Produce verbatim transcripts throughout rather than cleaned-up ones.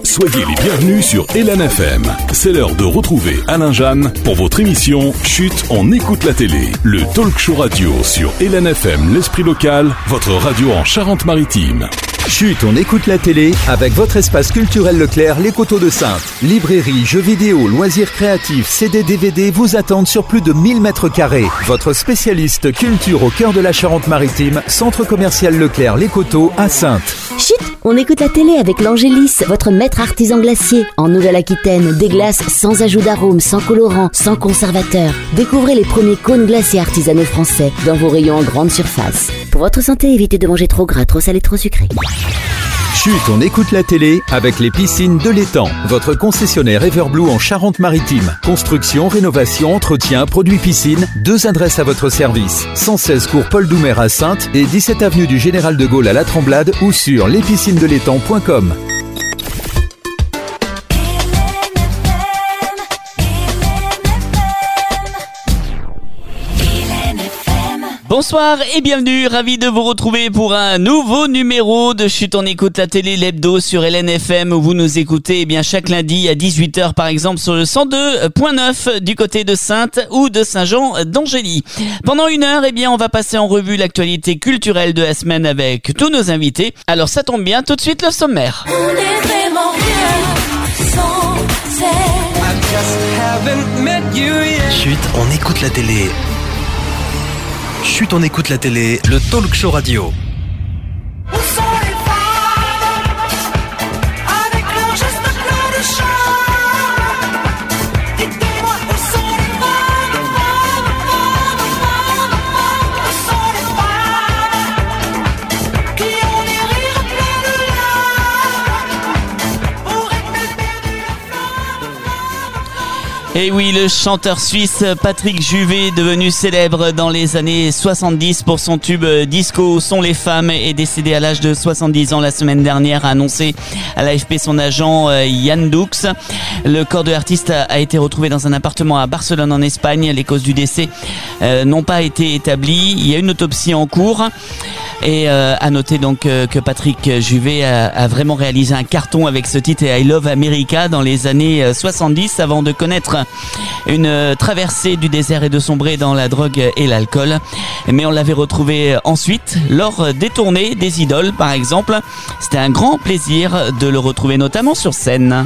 Soyez les bienvenus sur Hélène F M. C'est l'heure de retrouver Alain Jeanne pour votre émission Chut, on écoute la télé. Le talk show radio sur Hélène F M, l'esprit local, votre radio en Charente-Maritime. Chut, on écoute la télé avec votre espace culturel Leclerc, les Coteaux de Saintes. Librairie, jeux vidéo, loisirs créatifs, C D, D V D vous attendent sur plus de mille mètres carrés. Votre spécialiste culture au cœur de la Charente-Maritime, centre commercial Leclerc, les Coteaux à Saintes. Chut, on écoute la télé avec l'Angélis, votre maître artisan glacier. En Nouvelle-Aquitaine, des glaces sans ajout d'arôme, sans colorant, sans conservateur. Découvrez les premiers cônes glacés artisanaux français dans vos rayons en grande surface. Pour votre santé, évitez de manger trop gras, trop salé, trop sucré. Chut, on écoute la télé avec les piscines de l'Étang. Votre concessionnaire Everblue en Charente-Maritime. Construction, rénovation, entretien, produits piscine. Deux adresses à votre service. cent seize cours Paul Doumer à Saintes et dix-sept avenue du Général de Gaulle à La Tremblade ou sur les piscines de l'étang point com. Bonsoir et bienvenue, ravi de vous retrouver pour un nouveau numéro de Chut, on écoute la télé, l'hebdo sur Hélène F M où vous nous écoutez eh bien chaque lundi à dix-huit heures par exemple sur le cent deux virgule neuf du côté de Saintes ou de Saint-Jean-d'Angély. Pendant une heure, eh bien on va passer en revue l'actualité culturelle de la semaine avec tous nos invités. Alors ça tombe bien, tout de suite le sommaire. On est vraiment rien sans elle. Chut, on écoute la télé. Chut, on écoute la télé, le talk show radio. Où sont les femmes avec leurs gestes pleins de charme? Dites-moi où sont les femmes, femmes, femmes, femmes, femmes? Où sont les femmes qui ont les rires pleins de larmes pour être perdues la Et oui, le chanteur suisse Patrick Juvet, devenu célèbre dans les années soixante-dix pour son tube disco Sont les femmes, est décédé à l'âge de soixante-dix ans la semaine dernière, a annoncé à l'A F P son agent Yann Doux. Le corps de l'artiste a été retrouvé dans un appartement à Barcelone en Espagne. Les causes du décès euh, n'ont pas été établies. Il y a une autopsie en cours. Et euh, à noter donc euh, que Patrick Juvet a, a vraiment réalisé un carton avec ce titre I Love America dans les années soixante-dix avant de connaître une euh, traversée du désert et de sombrer dans la drogue et l'alcool. Mais on l'avait retrouvé ensuite lors des tournées des Idoles par exemple. C'était un grand plaisir de le retrouver notamment sur scène.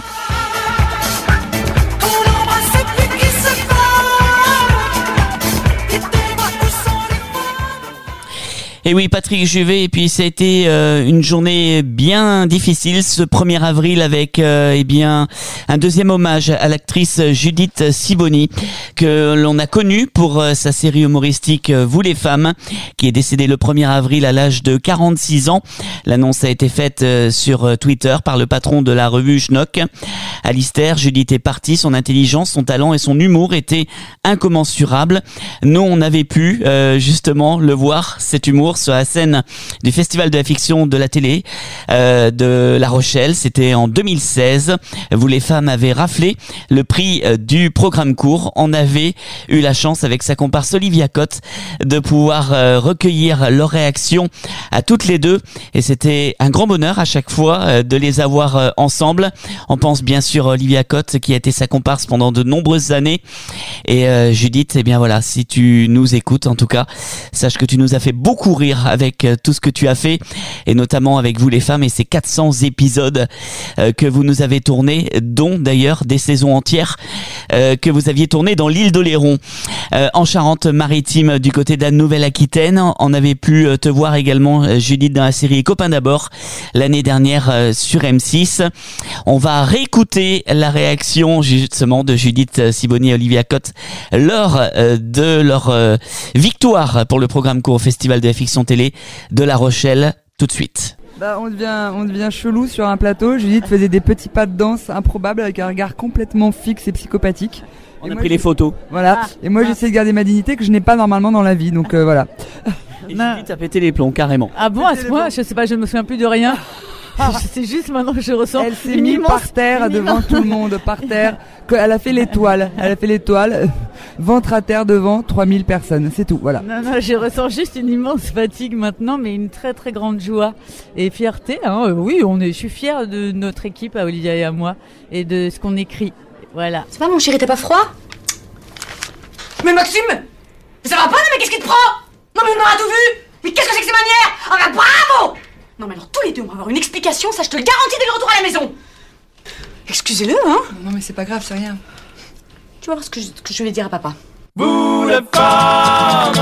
Et oui, Patrick Juvet, et puis ça a été euh, une journée bien difficile ce premier avril avec euh, eh bien un deuxième hommage à l'actrice Judith Sibony que l'on a connue pour euh, sa série humoristique euh, Vous les femmes, qui est décédée le premier avril à l'âge de quarante-six ans. L'annonce a été faite euh, sur Twitter par le patron de la revue Schnock. Alistair, Judith est partie, son intelligence, son talent et son humour étaient incommensurables. Nous, on avait pu euh, justement le voir, cet humour, sur la scène du Festival de la fiction de la télé euh, de La Rochelle. C'était en deux mille seize. Vous les femmes avez raflé le prix euh, du programme court. On avait eu la chance avec sa comparse Olivia Cotte de pouvoir euh, recueillir leurs réactions à toutes les deux. Et c'était un grand bonheur à chaque fois euh, de les avoir euh, ensemble. On pense bien sûr à Olivia Cotte qui a été sa comparse pendant de nombreuses années. Et euh, Judith, eh bien voilà, si tu nous écoutes en tout cas, sache que tu nous as fait beaucoup rire avec tout ce que tu as fait et notamment avec Vous les femmes et ces quatre cents épisodes euh, que vous nous avez tournés, dont d'ailleurs des saisons entières euh, que vous aviez tournées dans l'île d'Oléron. Euh, en Charente-Maritime, du côté de la Nouvelle-Aquitaine, on avait pu te voir également, Judith, dans la série Copains d'abord l'année dernière euh, sur M six. On va réécouter la réaction justement de Judith Sibony et Olivia Cotte lors euh, de leur euh, victoire pour le programme court au Festival de la fiction télé de La Rochelle, tout de suite. Bah, on devient, on devient chelou sur un plateau. Judith faisait des petits pas de danse improbables avec un regard complètement fixe et psychopathique. On et a moi, pris les photos. Voilà. Ah, et moi, ah. j'essaie de garder ma dignité que je n'ai pas normalement dans la vie. Donc euh, voilà. Et Judith a pété les plombs, carrément. Ah bon, à ce point, je sais pas, je ne me souviens plus de rien. C'est juste maintenant que je ressens Elle s'est une mise immense, par terre une devant immense- tout le monde, par terre. Que- Elle a fait l'étoile. Elle a fait l'étoile. euh, Ventre à terre devant trois mille personnes. C'est tout, voilà. Non, non, je ressens juste une immense fatigue maintenant, mais une très très grande joie et fierté. Hein. Euh, Oui, on est, je suis fière de notre équipe, à Olivia et à moi, et de ce qu'on écrit. Voilà. Ça va, mon chéri, t'as pas froid? Mais Maxime! Ça va pas, non, mais qu'est-ce qui te prend? Non, mais on aura tout vu! Mais qu'est-ce que c'est que ces manières? Ah bah bravo! Non, mais alors tous les deux, on va avoir une explication, ça je te le garantis dès le retour à la maison! Excusez-le, hein? Non, mais c'est pas grave, c'est rien. Tu vas voir ce que je, ce que je vais dire à papa. Vous les femmes.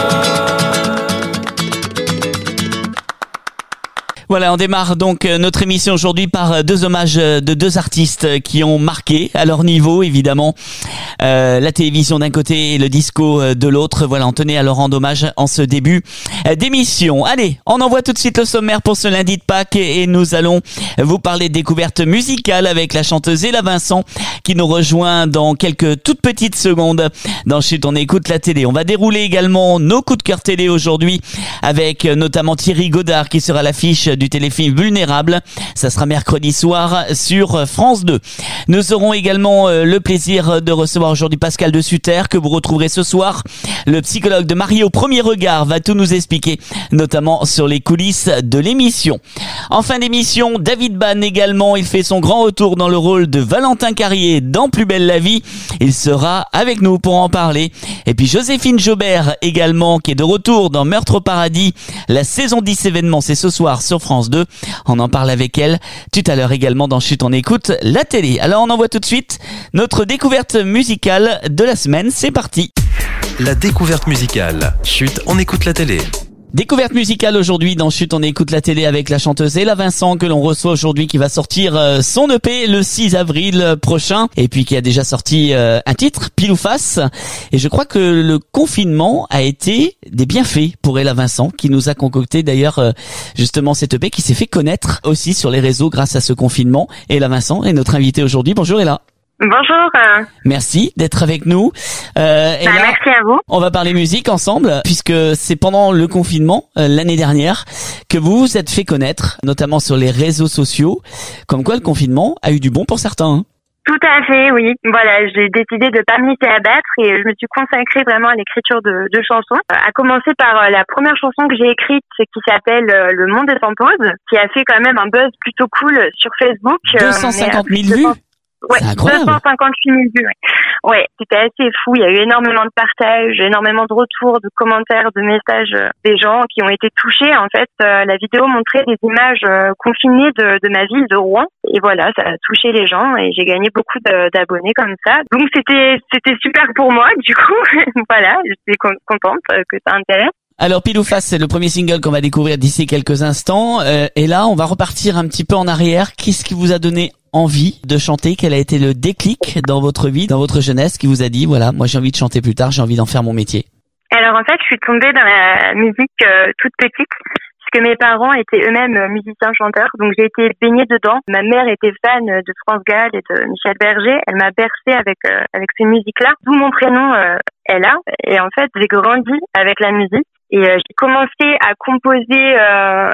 Voilà, on démarre donc euh, notre émission aujourd'hui par euh, deux hommages euh, de deux artistes euh, qui ont marqué à leur niveau, évidemment, euh, la télévision d'un côté et le disco euh, de l'autre. Voilà, on tenait à leur rendre hommage en ce début euh, d'émission. Allez, on envoie tout de suite le sommaire pour ce lundi de Pâques et, et nous allons vous parler de découverte musicale avec la chanteuse Ella Vincent qui nous rejoint dans quelques toutes petites secondes. Dans Chut, on écoute la télé. On va dérouler également nos coups de cœur télé aujourd'hui avec euh, notamment Thierry Godard qui sera à l'affiche du téléfilm Vulnérable. Ça sera mercredi soir sur France deux. Nous aurons également euh, le plaisir de recevoir aujourd'hui Pascal de Sutter que vous retrouverez ce soir. Le psychologue de Marié au premier regard va tout nous expliquer, notamment sur les coulisses de l'émission. En fin d'émission, David Bann également, il fait son grand retour dans le rôle de Valentin Carrier dans Plus belle la vie. Il sera avec nous pour en parler. Et puis Joséphine Jobert également qui est de retour dans Meurtre au paradis. La saison dix événements, c'est ce soir sur France deux. On en parle avec elle tout à l'heure également dans Chut, on écoute la télé. Alors on envoie tout de suite notre découverte musicale de la semaine. C'est parti. La découverte musicale. Chut, on écoute la télé. Découverte musicale aujourd'hui dans Chut, on écoute la télé avec la chanteuse Ella Vincent que l'on reçoit aujourd'hui qui va sortir euh, son E P le six avril prochain et puis qui a déjà sorti euh, un titre, Pile ou Face. Et je crois que le confinement a été des bienfaits pour Ella Vincent qui nous a concocté d'ailleurs euh, justement cet E P qui s'est fait connaître aussi sur les réseaux grâce à ce confinement. Ella Vincent est notre invitée aujourd'hui. Bonjour Ella. Bonjour. Merci d'être avec nous. Euh, Bah, Ella, merci à vous. on va parler musique ensemble puisque c'est pendant le confinement euh, l'année dernière que vous vous êtes fait connaître, notamment sur les réseaux sociaux. Comme quoi le confinement a eu du bon pour certains. Hein. Tout à fait, oui. Voilà, j'ai décidé de pas me laisser abattre et je me suis consacrée vraiment à l'écriture de, de chansons. À commencer par euh, la première chanson que j'ai écrite, qui s'appelle euh, Le monde est en pause, qui a fait quand même un buzz plutôt cool sur Facebook. deux cent cinquante mille Euh, vues. Ouais, C'est incroyable. deux cent cinquante-huit mille vues. Ouais, ouais, c'était assez fou. Il y a eu énormément de partages, énormément de retours, de commentaires, de messages euh, des gens qui ont été touchés. En fait, euh, la vidéo montrait des images euh, confinées de, de ma ville de Rouen. Et voilà, ça a touché les gens et j'ai gagné beaucoup de- d'abonnés comme ça. Donc c'était c'était super pour moi. Du coup, voilà, j'étais con- contente euh, que ça intéresse. Alors Pile ou Face, c'est le premier single qu'on va découvrir d'ici quelques instants. Euh, et là, on va repartir un petit peu en arrière. Qu'est-ce qui vous a donné envie de chanter? Quel a été le déclic dans votre vie, dans votre jeunesse, qui vous a dit, voilà, moi j'ai envie de chanter plus tard, j'ai envie d'en faire mon métier? Alors en fait, je suis tombée dans la musique euh, toute petite, puisque mes parents étaient eux-mêmes euh, musiciens-chanteurs, donc j'ai été baignée dedans. Ma mère était fan de France Gall et de Michel Berger, elle m'a bercée avec euh, avec ces musiques-là, d'où mon prénom euh, Ella. Et en fait, j'ai grandi avec la musique. Et euh, j'ai commencé à composer euh,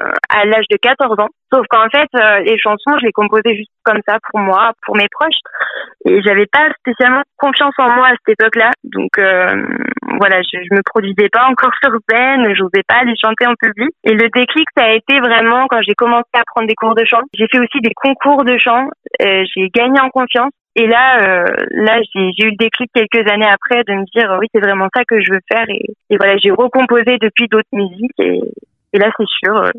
à l'âge de quatorze ans. Sauf qu'en fait, euh, les chansons, je les composais juste comme ça pour moi, pour mes proches. Et j'avais pas spécialement confiance en moi à cette époque-là. Donc euh, voilà, je, je me produisais pas encore sur scène, j'osais pas aller chanter en public. Et le déclic, ça a été vraiment quand j'ai commencé à prendre des cours de chant. J'ai fait aussi des concours de chant. Euh, j'ai gagné en confiance. Et là, euh, là, j'ai, j'ai eu le déclic quelques années après de me dire, oui, c'est vraiment ça que je veux faire. Et, et voilà, j'ai recomposé depuis d'autres musiques. Et, et là, c'est sûr, euh,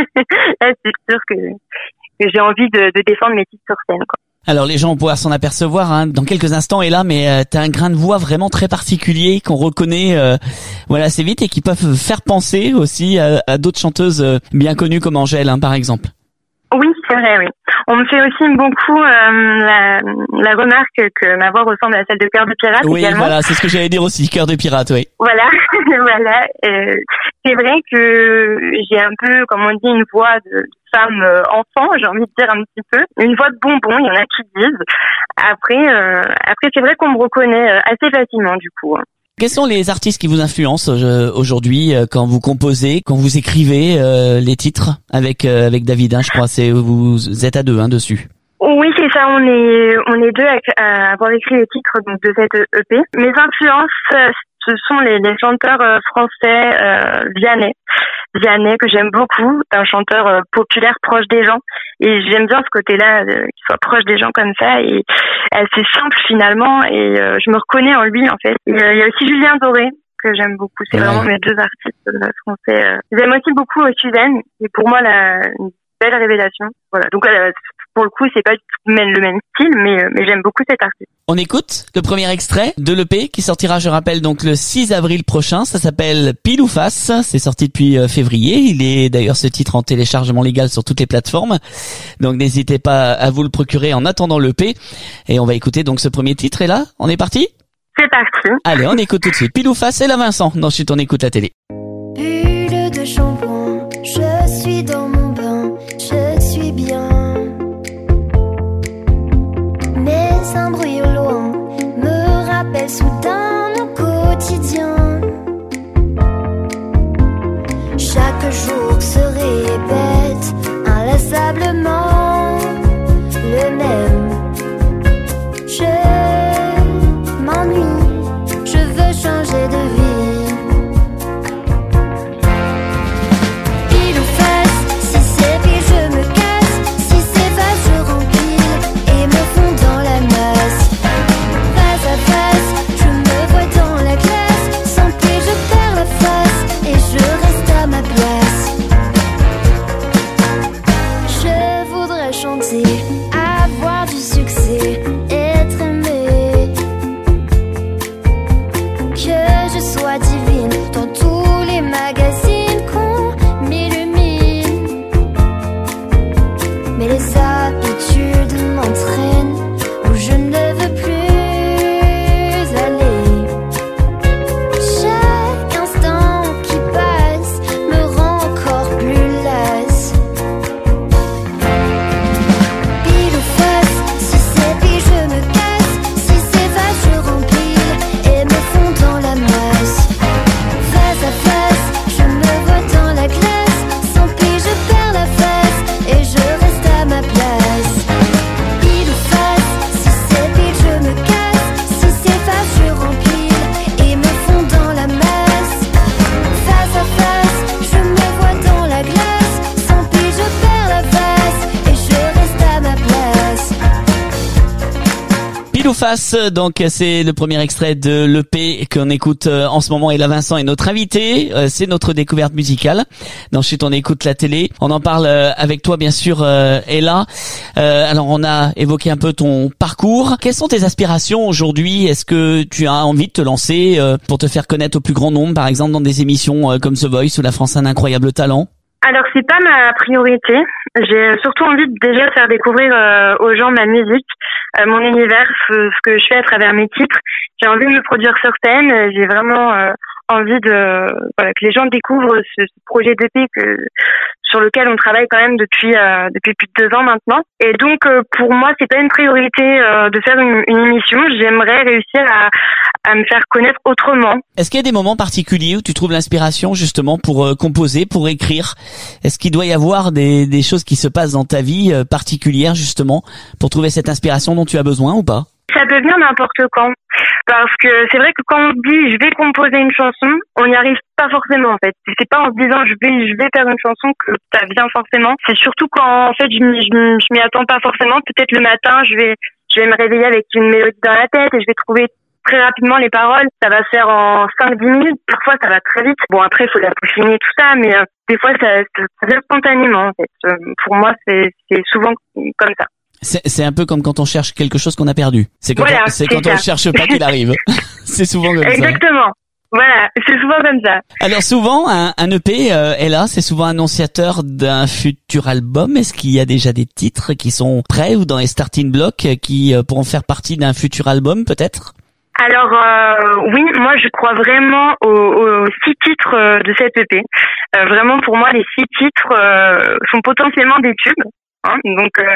là, c'est sûr que, que j'ai envie de, de défendre mes titres sur scène, quoi. Alors les gens vont pouvoir s'en apercevoir hein, dans quelques instants et là, mais euh, t'as un grain de voix vraiment très particulier qu'on reconnaît euh, voilà assez vite et qui peuvent faire penser aussi à, à d'autres chanteuses euh, bien connues comme Angèle, hein, par exemple. Oui, c'est vrai, oui. On me fait aussi beaucoup euh, la, la remarque que ma voix ressemble à celle de Cœur de Pirate Oui, également. voilà, c'est ce que j'allais dire aussi, Cœur de Pirate, oui. Voilà, voilà. Euh, c'est vrai que j'ai un peu, comme on dit, une voix de femme euh, enfant, j'ai envie de dire un petit peu. Une voix de bonbon, il y en a qui disent. Après, euh, après c'est vrai qu'on me reconnaît euh, assez facilement du coup. Quels sont les artistes qui vous influencent euh, aujourd'hui euh, quand vous composez, quand vous écrivez euh, les titres avec euh, avec David, hein, je crois, c'est vous, vous êtes à deux hein, dessus. Oui, c'est ça, on est on est deux à, à avoir écrit les titres donc de cette E P. Mes influences, euh, ce sont les, les chanteurs euh, français euh, Vianney. Vianney que j'aime beaucoup, un chanteur euh, populaire proche des gens et j'aime bien ce côté-là euh, qu'il soit proche des gens comme ça et assez simple finalement et euh, je me reconnais en lui en fait. Et, euh, il y a aussi Julien Doré que j'aime beaucoup, c'est ouais. Vraiment mes deux artistes euh, français. Euh. J'aime aussi beaucoup euh, Suzanne, qui est pour moi la une belle révélation. Voilà, donc euh, pour le coup c'est pas du tout le même style mais euh, mais j'aime beaucoup cet artiste. On écoute le premier extrait de l'E P qui sortira, je rappelle, donc le six avril prochain. Ça s'appelle Pile ou Face. C'est sorti depuis euh, février. Il est d'ailleurs ce titre en téléchargement légal sur toutes les plateformes. Donc n'hésitez pas à vous le procurer en attendant l'E P. Et on va écouter donc ce premier titre. Et là, on est parti ? C'est parti. Allez, on écoute tout de suite. Pile ou Face, c'est la Vincent. Ensuite, on écoute la télé. Bulle de shampoing, je suis dans mon bain, je suis bien. Mais un bruit au loin me rappelle soudain mon quotidien. Chaque jour se répète inlassablement le même. Je m'ennuie, je veux changer de vie. Pile ou face, si c'est pile je me casse, si c'est face je remplis et me fonds dans la masse. Face à face, je me vois dans la glace, sans pile je perds la face et je reste à ma place. Je voudrais chanter, avoir du succès, être aimée, que je sois divine dans tous les magazines qu'on m'illumine. Mais les habitudes m'entraînent où je ne veux plus aller. Chaque instant qui passe me rend encore plus lasse. Pile ou face, si c'est pile je me casse, si c'est face je remplis et me fonds dans la masse. Face à face, je me vois dans la glace, sans pile je perds la face et je reste à ma place. Pile ou face, si c'est pile je me casse, si c'est face je remplis et me fonds dans la masse. Face à face, je me vois dans la glace, sans pile je perds la face et je reste à ma place. Pile ou Face, donc c'est le premier extrait de l'E P qu'on écoute euh, en ce moment. Et là, Vincent est notre invité, euh, c'est notre découverte musicale. Ensuite, on écoute la télé. On en parle euh, avec toi, bien sûr, euh, Ella. Euh, alors, on a évoqué un peu ton parcours. Quelles sont tes aspirations aujourd'hui ? Est-ce que tu as envie de te lancer euh, pour te faire connaître au plus grand nombre, par exemple, dans des émissions euh, comme The Voice ou La France a un incroyable talent ? Alors c'est pas ma priorité. J'ai surtout envie de déjà faire découvrir euh, aux gens ma musique, euh, mon univers, ce, ce que je fais à travers mes titres. J'ai envie de me produire sur scène. J'ai vraiment euh, envie de voilà, que les gens découvrent ce, ce projet d'E P que sur lequel on travaille quand même depuis euh, depuis plus de deux ans maintenant. Et donc euh, pour moi c'est pas une priorité euh, de faire une, une émission. J'aimerais réussir à à me faire connaître autrement. Est-ce qu'il y a des moments particuliers où tu trouves l'inspiration justement pour euh, composer, pour écrire ? Est-ce qu'il doit y avoir des, des choses qui se passent dans ta vie euh, particulière justement pour trouver cette inspiration dont tu as besoin ou pas ? Ça peut venir n'importe quand. Parce que c'est vrai que quand on se dit je vais composer une chanson, on n'y arrive pas forcément en fait. C'est pas en se disant je vais je vais faire une chanson que ça vient forcément. C'est surtout quand en fait je m'y, je, je m'y attends pas forcément. Peut-être le matin je vais je vais me réveiller avec une mélodie dans la tête et je vais trouver très rapidement les paroles. Ça va se faire en cinq dix minutes. Parfois ça va très vite. Bon après il faut la peaufiner tout ça, mais euh, des fois ça, ça vient spontanément en fait. Euh, pour moi c'est c'est souvent comme ça. C'est, c'est un peu comme quand on cherche quelque chose qu'on a perdu. C'est quand, voilà, on, c'est c'est quand on ne cherche pas qu'il arrive. C'est souvent comme Exactement. ça. Exactement. Voilà, c'est souvent comme ça. Alors souvent, un, un E P euh, est là, c'est souvent annonciateur d'un futur album. Est-ce qu'il y a déjà des titres qui sont prêts ou dans les starting blocks qui euh, pourront faire partie d'un futur album peut-être ? Alors euh, oui, moi je crois vraiment aux, aux six titres euh, de cette E P. Euh, vraiment pour moi les six titres euh, sont potentiellement des tubes. Hein. Donc euh,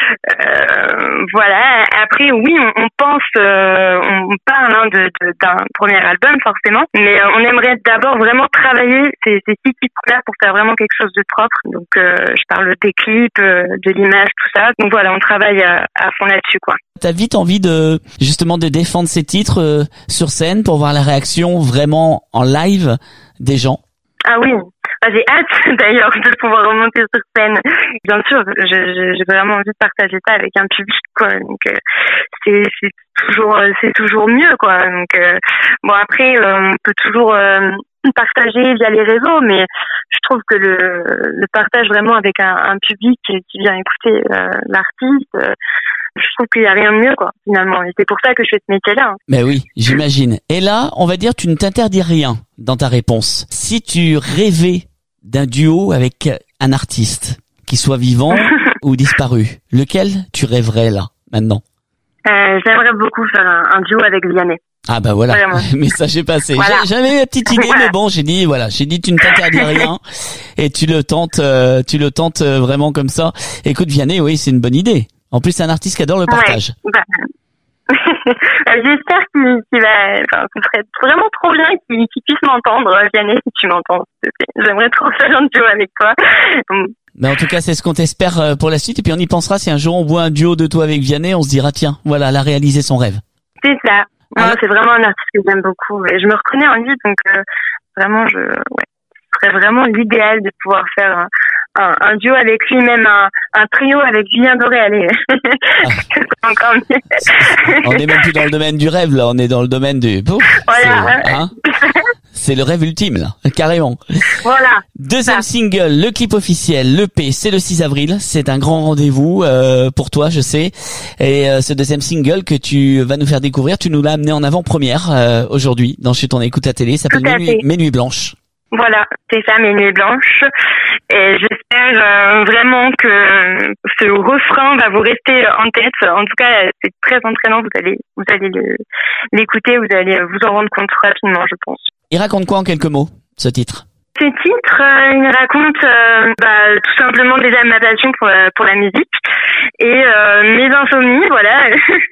euh, voilà. Après, oui, on, on pense, euh, on parle hein, de, de, d'un premier album forcément, mais euh, on aimerait d'abord vraiment travailler ces, ces six titres-là pour faire vraiment quelque chose de propre. Donc euh, je parle des clips, euh, de l'image, tout ça. Donc voilà, on travaille à, à fond là-dessus, quoi. T'as vite envie de justement de défendre ces titres euh, sur scène pour voir la réaction vraiment en live des gens? Ah oui, ah, j'ai hâte d'ailleurs de pouvoir remonter sur scène. Bien sûr, je, je, j'ai vraiment envie de partager ça avec un public, quoi. Donc euh, c'est, c'est toujours, c'est toujours mieux, quoi. Donc euh, bon après, euh, on peut toujours euh, partager via les réseaux, mais je trouve que le, le partage vraiment avec un, un public qui vient écouter euh, l'artiste. Euh, je trouve qu'il n'y a rien de mieux, quoi, finalement. Et c'est pour ça que je fais ce métier-là. Hein. Mais oui, j'imagine. Et là, on va dire, tu ne t'interdis rien dans ta réponse. Si tu rêvais d'un duo avec un artiste, qui soit vivant ou disparu, lequel tu rêverais là, maintenant? euh, J'aimerais beaucoup faire un, un duo avec Vianney. Ah bah voilà, message est passé. Voilà. J'avais ma petite idée, voilà. Mais bon, j'ai dit voilà, j'ai dit tu ne t'interdis rien et tu le tentes, euh, tu le tentes euh, vraiment comme ça. Écoute Vianney, oui, c'est une bonne idée. En plus, c'est un artiste qui adore le partage. Ouais, bah, j'espère qu'il, qu'il va, enfin, ce serait vraiment trop bien qu'il, qu'il puisse m'entendre, Vianney, si tu m'entends. J'aimerais trop faire un duo avec toi. Mais en tout cas, c'est ce qu'on t'espère pour la suite. Et puis on y pensera si un jour on voit un duo de toi avec Vianney, on se dira tiens, voilà, elle a réalisé son rêve. C'est ça. Non, ah. C'est vraiment un artiste que j'aime beaucoup et je me reconnais en lui, donc euh, vraiment, je, ouais, ce serait vraiment l'idéal de pouvoir faire un, un, un duo avec lui, même un, un trio avec Julien Doré. Allez, ah. C'est encore mieux. On est même plus dans le domaine du rêve là, on est dans le domaine du. Pouf, voilà. C'est, hein c'est le rêve ultime là, carrément. Voilà. Deuxième single, le clip officiel, l'E P, c'est le six avril. C'est un grand rendez-vous euh, pour toi, je sais. Et euh, ce deuxième single que tu vas nous faire découvrir, tu nous l'as amené en avant-première euh, aujourd'hui dans Chut, on écoute la télé. Ça s'appelle Mes nuits, Mes nuits blanches. Voilà, c'est ça, Mes nuits blanches. Et j'espère euh, vraiment que ce refrain va vous rester en tête. En tout cas, c'est très entraînant. Vous allez, vous allez le, l'écouter, vous allez vous en rendre compte rapidement, je pense. Il raconte quoi en quelques mots, ce titre? Ce titre, euh, il raconte euh, bah, tout simplement déjà ma passion pour, euh, pour la musique et euh, mes insomnies, voilà,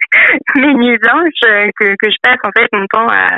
mes nuits blanches euh, que, que je passe en fait mon temps à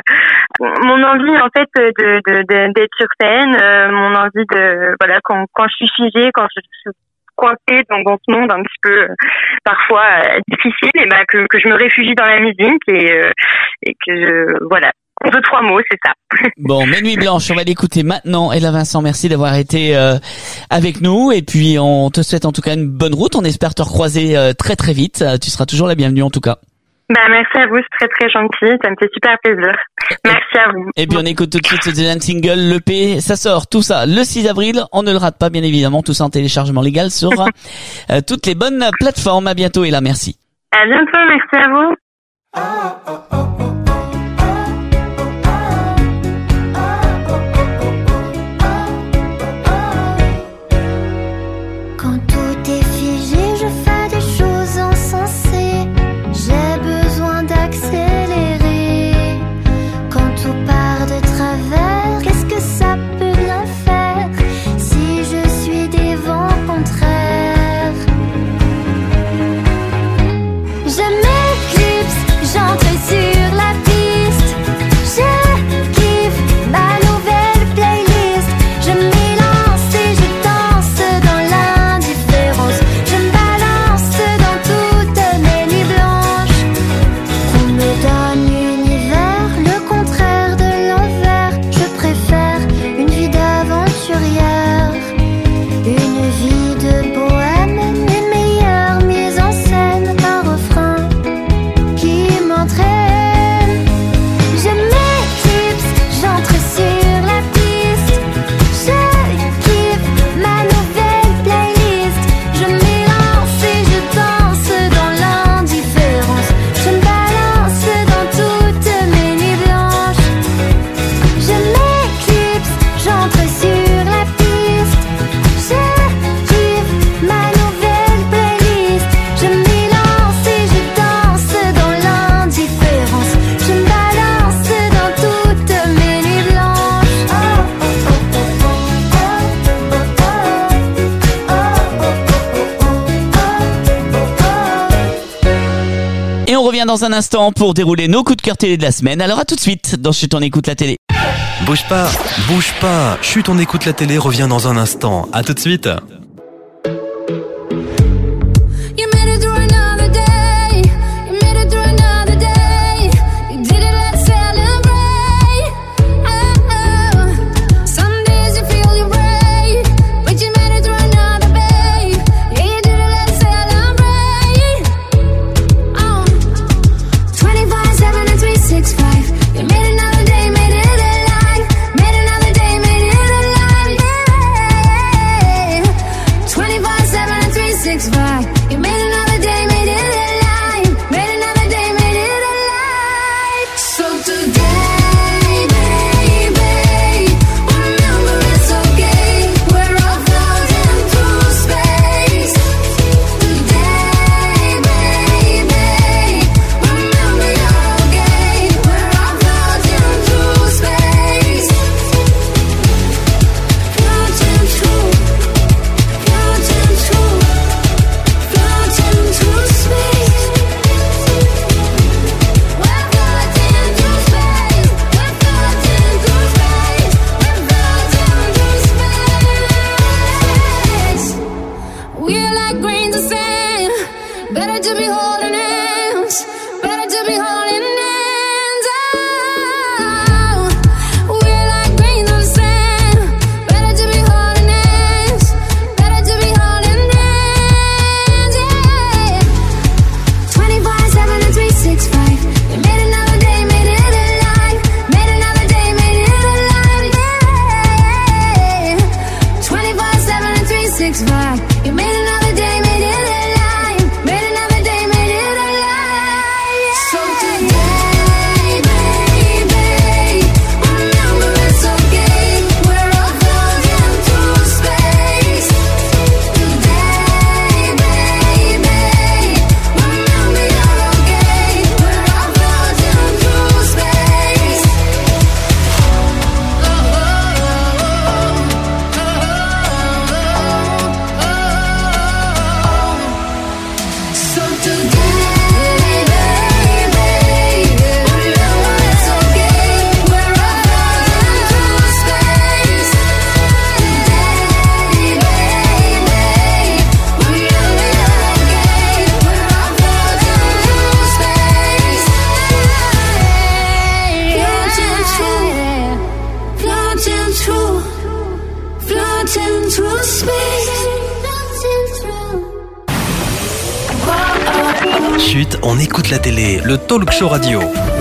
mon envie en fait de, de, de d'être sur scène, euh, mon envie de voilà quand quand je suis figée, quand je suis coincée dans, dans ce monde un petit peu euh, parfois euh, difficile, et bah que que je me réfugie dans la musique et euh, et que je, voilà. En deux, trois mots, c'est ça. Bon, Mes nuits blanches, on va l'écouter maintenant. Ella Vincent, merci d'avoir été euh, avec nous. Et puis, on te souhaite en tout cas une bonne route. On espère te recroiser euh, très très vite. Tu seras toujours la bienvenue en tout cas. Bah, merci à vous, c'est très très gentil. Ça me fait super plaisir. Merci à vous. Et puis, on écoute tout de suite ce deuxième single, l'E P. Ça sort, tout ça, le six avril. On ne le rate pas, bien évidemment. Tout ça en téléchargement légal sur euh, toutes les bonnes plateformes. À bientôt, Ella, merci. À bientôt, merci à vous. Je m'éclipse, j'entre sur on revient dans un instant pour dérouler nos coups de cœur télé de la semaine. Alors à tout de suite dans Chut, on écoute la télé. Bouge pas, bouge pas. Chut, on écoute la télé, revient dans un instant. À tout de suite. You made it through another day. You made it through another day. You did it, let's celebrate. Oh, some days you feel you're brave, but you made it through another day. Yeah, you did it, let's celebrate. Oh, twenty-four seven and three sixty-five. You made another day, made it alive. Made another day, made it alive. Yeah. twenty-four seven and three sixty-five. You made another day, made it alive. Made another day, made it alive. So today, baby, remember it's okay. We're all floating through space. Today, baby, remember you're okay. We're all floating through space. Floating through, floating through. Floating through space. We're floating through space. We're floating through space. We're floating through space. We're like grains of sand. Better to be holding hands. Better to be holding hands. Oh, we're like grains of sand. Better to be holding hands. Better to be holding hands. Yeah. twenty-four seven and three sixty-five. You made another day, made it alive. Made another day, made it alive. Yeah. twenty-four seven and three sixty-five. You made another day, made it alive. Made another day, made it alive. So today, baby, remember it's okay. We're all floating through space. Today, baby, remember you're okay. We're all floating through space. So today, baby, remember it's okay. We're all floating through space. Today, baby, remember you're okay. We're all floating through space. Floating through, floating through, floating through space. Floating through. Chut, on écoute la télé, le talk show radio.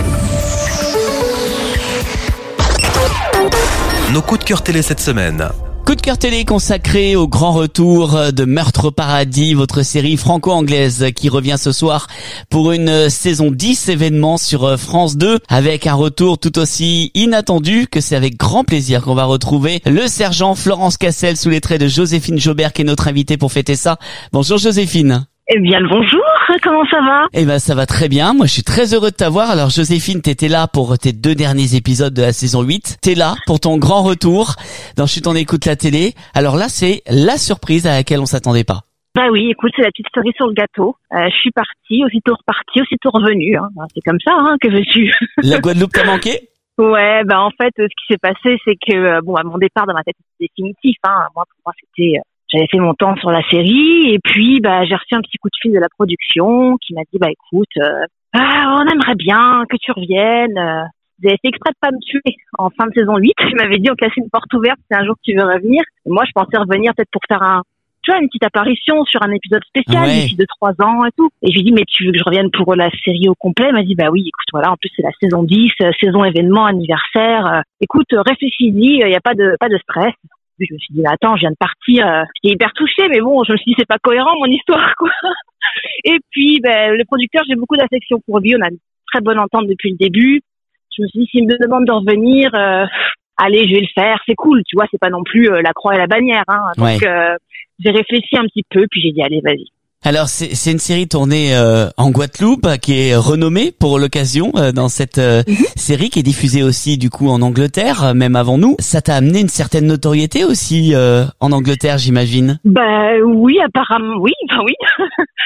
Nos coups de cœur télé cette semaine. Coup de cœur télé consacré au grand retour de Meurtre au Paradis, votre série franco-anglaise qui revient ce soir pour une saison dix événements sur France deux, avec un retour tout aussi inattendu que c'est avec grand plaisir qu'on va retrouver le sergent Florence Cassel sous les traits de Joséphine Jaubert qui est notre invitée pour fêter ça. Bonjour Joséphine. Eh bien le bonjour, comment ça va? Eh ben ça va très bien, moi je suis très heureux de t'avoir. Alors Joséphine, t'étais là pour tes deux derniers épisodes de la saison huit, t'es là pour ton grand retour dans Chut, on écoute la télé. Alors là c'est la surprise à laquelle on s'attendait pas. Bah oui, écoute, c'est la petite cerise sur le gâteau. Euh, je suis partie, aussitôt repartie, aussitôt revenue. Hein. C'est comme ça, hein, que veux-tu? La Guadeloupe t'a manqué? Ouais, bah en fait, ce qui s'est passé, c'est que euh, bon, à mon départ dans ma tête, c'était définitif. Hein. Moi, pour moi, c'était, euh, j'avais fait mon temps sur la série, et puis bah j'ai reçu un petit coup de fil de la production qui m'a dit bah écoute, euh, ah, on aimerait bien que tu reviennes. Euh, vous avez fait exprès de pas me tuer en fin de saison huit. Il m'avait dit on casse une porte ouverte, c'est un jour que tu veux revenir. Et moi, je pensais revenir peut-être pour faire un tu vois, une petite apparition sur un épisode spécial ouais. d'ici de trois ans et tout. Et je lui ai dit, mais tu veux que je revienne pour la série au complet? Il m'a dit, bah oui, écoute, voilà, en plus c'est la saison dix, euh, saison événement, anniversaire. Euh, écoute, euh, réfléchis-y, il euh, n'y a pas de pas de stress. Puis je me suis dit, bah, attends, je viens de partir, euh, j'étais hyper touchée, mais bon, je me suis dit, c'est pas cohérent mon histoire, quoi. Et puis, ben, le producteur, j'ai beaucoup d'affection pour lui, on a une très bonne entente depuis le début. Je me suis dit, s'il me demande de revenir, euh, allez, je vais le faire, c'est cool, tu vois, c'est pas non plus euh, la croix et la bannière, hein. Donc, ouais. euh, j'ai réfléchi un petit peu, puis j'ai dit, allez, vas-y. Alors c'est c'est une série tournée euh, en Guadeloupe qui est renommée pour l'occasion euh, dans cette euh, mm-hmm. série qui est diffusée aussi du coup en Angleterre, euh, même avant nous. Ça t'a amené une certaine notoriété aussi euh, en Angleterre, j'imagine. Bah oui, apparemment oui, bah oui. C'est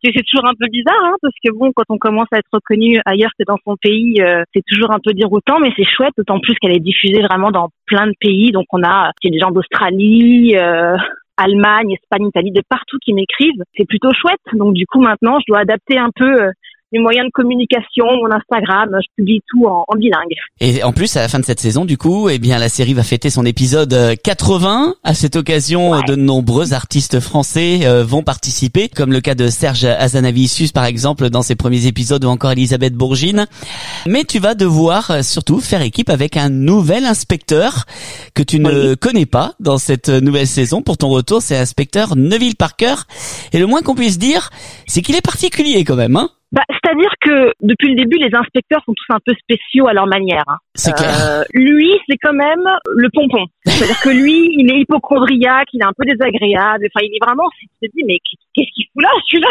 c'est, c'est toujours un peu bizarre, hein, parce que bon, quand on commence à être reconnu ailleurs que dans son pays, euh, c'est toujours un peu déroutant, mais c'est chouette, d'autant plus qu'elle est diffusée vraiment dans plein de pays. Donc on a il y a des gens d'Australie, euh, Allemagne, Espagne, Italie, de partout qui m'écrivent. C'est plutôt chouette. Donc du coup maintenant, je dois adapter un peu euh, les moyens de communication, mon Instagram, je publie tout en, en bilingue. Et en plus, à la fin de cette saison, du coup, eh bien, la série va fêter son épisode quatre-vingts. À cette occasion, ouais. de nombreux artistes français euh, vont participer, comme le cas de Serge Azanavicius, par exemple, dans ses premiers épisodes, ou encore Elisabeth Bourgine. Mais tu vas devoir euh, surtout faire équipe avec un nouvel inspecteur que tu ne oui. connais pas dans cette nouvelle saison. Pour ton retour, c'est l'inspecteur Neville Parker. Et le moins qu'on puisse dire, c'est qu'il est particulier quand même, hein. Bah, c'est-à-dire que depuis le début, les inspecteurs sont tous un peu spéciaux à leur manière. Hein. C'est clair. Euh, lui, c'est quand même le pompon. C'est-à-dire que lui, il est hypochondriaque, il est un peu désagréable. Enfin, il est vraiment, tu te dis, mais qu'est-ce qu'il fout là, celui-là?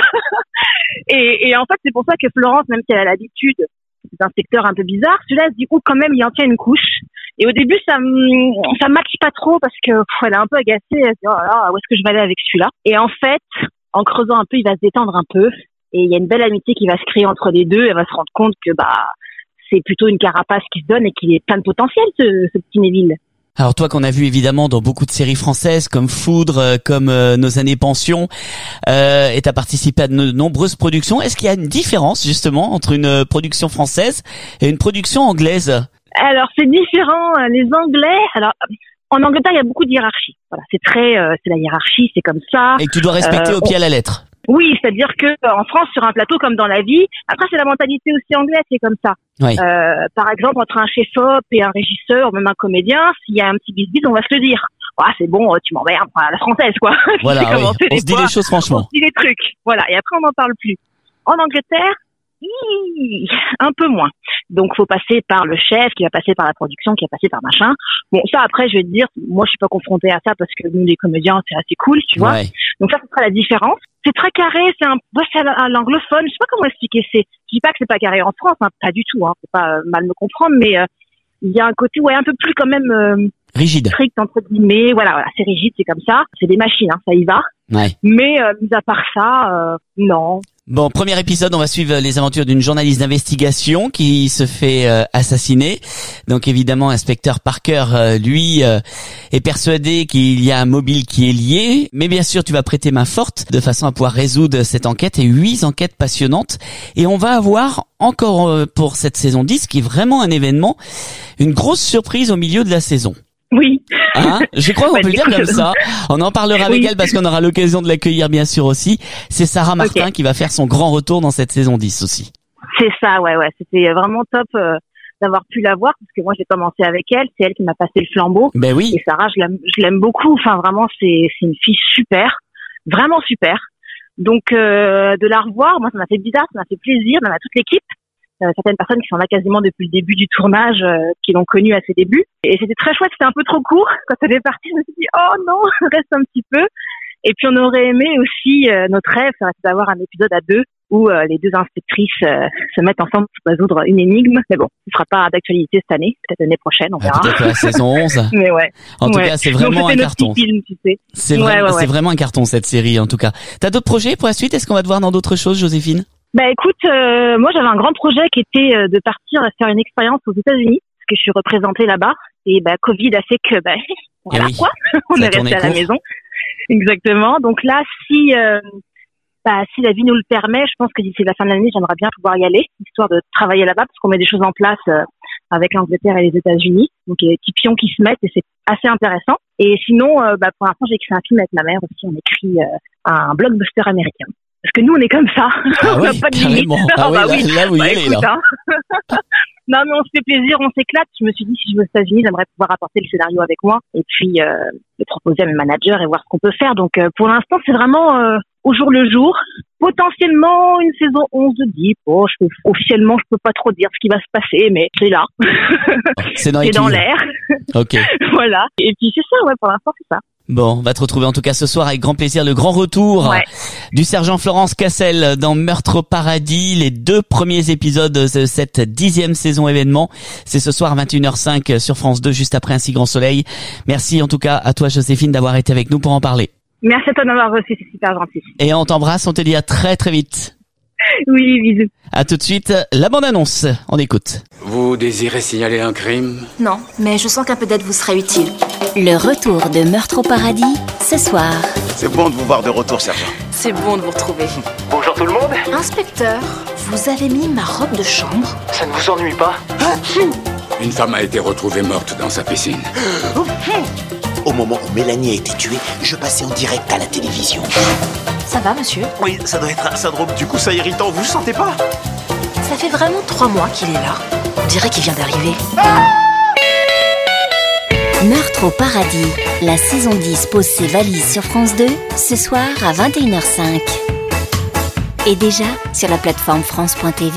et, et en fait, c'est pour ça que Florence, même si elle a l'habitude des inspecteurs un peu bizarres, celui-là se dit, oh, quand même, il en tient une couche. Et au début, ça ça matche pas trop parce que pff, elle est un peu agacée. Elle se dit, oh là, où est-ce que je vais aller avec celui-là? Et en fait, en creusant un peu, il va se détendre un peu. Et il y a une belle amitié qui va se créer entre les deux. Elle va se rendre compte que bah c'est plutôt une carapace qui se donne et qu'il est plein de potentiel, ce, ce petit Neville. Alors toi qu'on a vu évidemment dans beaucoup de séries françaises comme Foudre, comme euh, Nos années pension, euh, et t'as participé à de nombreuses productions. Est-ce qu'il y a une différence justement entre une production française et une production anglaise? Alors c'est différent. Les Anglais, alors en Angleterre il y a beaucoup de hiérarchie. Voilà, c'est très, euh, c'est la hiérarchie, c'est comme ça. Et que tu dois respecter euh, au pied à la lettre. Oui, c'est-à-dire que en France, sur un plateau comme dans la vie, après c'est la mentalité aussi anglaise, c'est comme ça. Oui. Euh, par exemple, entre un chef-op et un régisseur, même un comédien, s'il y a un petit bisbis, on va se le dire. Ah, c'est bon, tu m'emmerdes, enfin, la française, quoi. Voilà, oui. on se dit les choses franchement. On se dit les trucs, voilà. Et après, on n'en parle plus. En Angleterre, un peu moins. Donc, faut passer par le chef, qui va passer par la production, qui va passer par machin. Bon, ça, après, je vais te dire, moi, je suis pas confrontée à ça parce que nous, les comédiens, c'est assez cool, tu vois. Ouais. Donc ça, ce sera la différence. C'est très carré, c'est un, bah, c'est à l'anglophone. Je sais pas comment expliquer. C'est, je dis pas que c'est pas carré en France, hein, pas du tout, hein. Faut pas euh, mal me comprendre, mais euh, il y a un côté, ouais, un peu plus quand même euh, rigide, strict entre guillemets. Voilà, voilà, c'est rigide, c'est comme ça. C'est des machines, hein, ça y va. Ouais. Mais euh, mis à part ça, euh, non. Bon, premier épisode, on va suivre les aventures d'une journaliste d'investigation qui se fait euh, assassiner. Donc évidemment, inspecteur Parker, euh, lui, euh, est persuadé qu'il y a un mobile qui est lié. Mais bien sûr, tu vas prêter main forte de façon à pouvoir résoudre cette enquête et huit enquêtes passionnantes. Et on va avoir encore euh, pour cette saison dix, qui est vraiment un événement, une grosse surprise au milieu de la saison. Oui. Hein, je crois qu'on peut le dire comme ça. On en parlera avec oui. elle parce qu'on aura l'occasion de l'accueillir bien sûr aussi. C'est Sarah Martin okay. qui va faire son grand retour dans cette saison dix aussi. C'est ça, ouais, ouais. C'était vraiment top euh, d'avoir pu la voir parce que moi j'ai commencé avec elle. C'est elle qui m'a passé le flambeau. Ben oui. Et Sarah, je l'aime, je l'aime beaucoup. Enfin, vraiment, c'est, c'est une fille super, vraiment super. Donc euh, de la revoir, moi ça m'a fait bizarre, ça m'a fait plaisir, même à toute l'équipe. Euh, certaines personnes qui sont là quasiment depuis le début du tournage, euh, qui l'ont connue à ses débuts. Et c'était très chouette, c'était un peu trop court. Quand elle est partie, je me suis dit, oh non, reste un petit peu. Et puis on aurait aimé aussi, euh, notre rêve, ça serait d'avoir un épisode à deux, où euh, les deux inspectrices euh, se mettent ensemble pour résoudre une énigme. Mais bon, ce sera pas d'actualité cette année, peut-être l'année prochaine, on verra. Ah, peut-être la saison onze. Mais ouais. En tout ouais. cas, c'est vraiment Donc, un carton. Film, tu sais. C'est, ouais, vrai, ouais, ouais. c'est vraiment un carton cette série en tout cas. T'as d'autres projets pour la suite? Est-ce qu'on va te voir dans d'autres choses, Joséphine? Bah écoute, euh, moi j'avais un grand projet qui était euh, de partir faire une expérience aux États-Unis parce que je suis représentée là-bas et bah Covid a fait que bah voilà oui. quoi, on est resté à la maison. Exactement. Donc là, si euh, bah si la vie nous le permet, je pense que d'ici la fin de l'année, j'aimerais bien pouvoir y aller, histoire de travailler là-bas parce qu'on met des choses en place euh, avec l'Angleterre et les États-Unis. Donc il y a des petits pions qui se mettent et c'est assez intéressant. Et sinon, euh, bah pour l'instant, j'ai écrit un film avec ma mère aussi. On écrit euh, un blockbuster américain. Parce que nous, on est comme ça. Ah on oui, n'a pas de carrément. limite. Ah oui, bah là, oui. là, oui, bah, elle est écoute, là. Hein. Non, mais on se fait plaisir, on s'éclate. Je me suis dit, si je vais aux États-Unis, j'aimerais pouvoir apporter le scénario avec moi et puis euh, le proposer à mes managers et voir ce qu'on peut faire. Donc, euh, pour l'instant, c'est vraiment euh, au jour le jour. Potentiellement une saison onze de Deep. Oh, je peux, officiellement, je peux pas trop dire ce qui va se passer, mais c'est là. C'est dans, c'est dans l'air. Ok. Voilà. Et puis c'est ça, ouais. Pour l'instant, c'est ça. Bon, on va te retrouver en tout cas ce soir avec grand plaisir, le grand retour ouais. du sergent Florence Cassel dans Meurtre au paradis, les deux premiers épisodes de cette dixième saison événement. C'est ce soir à vingt et une heures cinq sur France deux, juste après Un si grand soleil. Merci en tout cas à toi Joséphine d'avoir été avec nous pour en parler. Merci à toi de m'avoir reçu, c'est super gentil. Et on t'embrasse, on te dit à très très vite. Oui, bisous. À tout de suite, la bande-annonce, on écoute. Vous désirez signaler un crime ? Non, mais je sens qu'un peu d'aide vous serait utile. Le retour de Meurtre au paradis, ce soir. C'est bon de vous voir de retour, sergent. C'est bon de vous retrouver. Bonjour tout le monde. Inspecteur, vous avez mis ma robe de chambre ? Ça ne vous ennuie pas ? Une femme a été retrouvée morte dans sa piscine. Au moment où Mélanie a été tuée, je passais en direct à la télévision. Ça va, monsieur ? Oui, ça doit être un syndrome du coup ça irritant, vous le sentez pas ? Ça fait vraiment trois mois qu'il est là. On dirait qu'il vient d'arriver. Meurtre au paradis, la saison dix pose ses valises sur France deux, ce soir à vingt et une heures cinq. Et déjà sur la plateforme France point T V.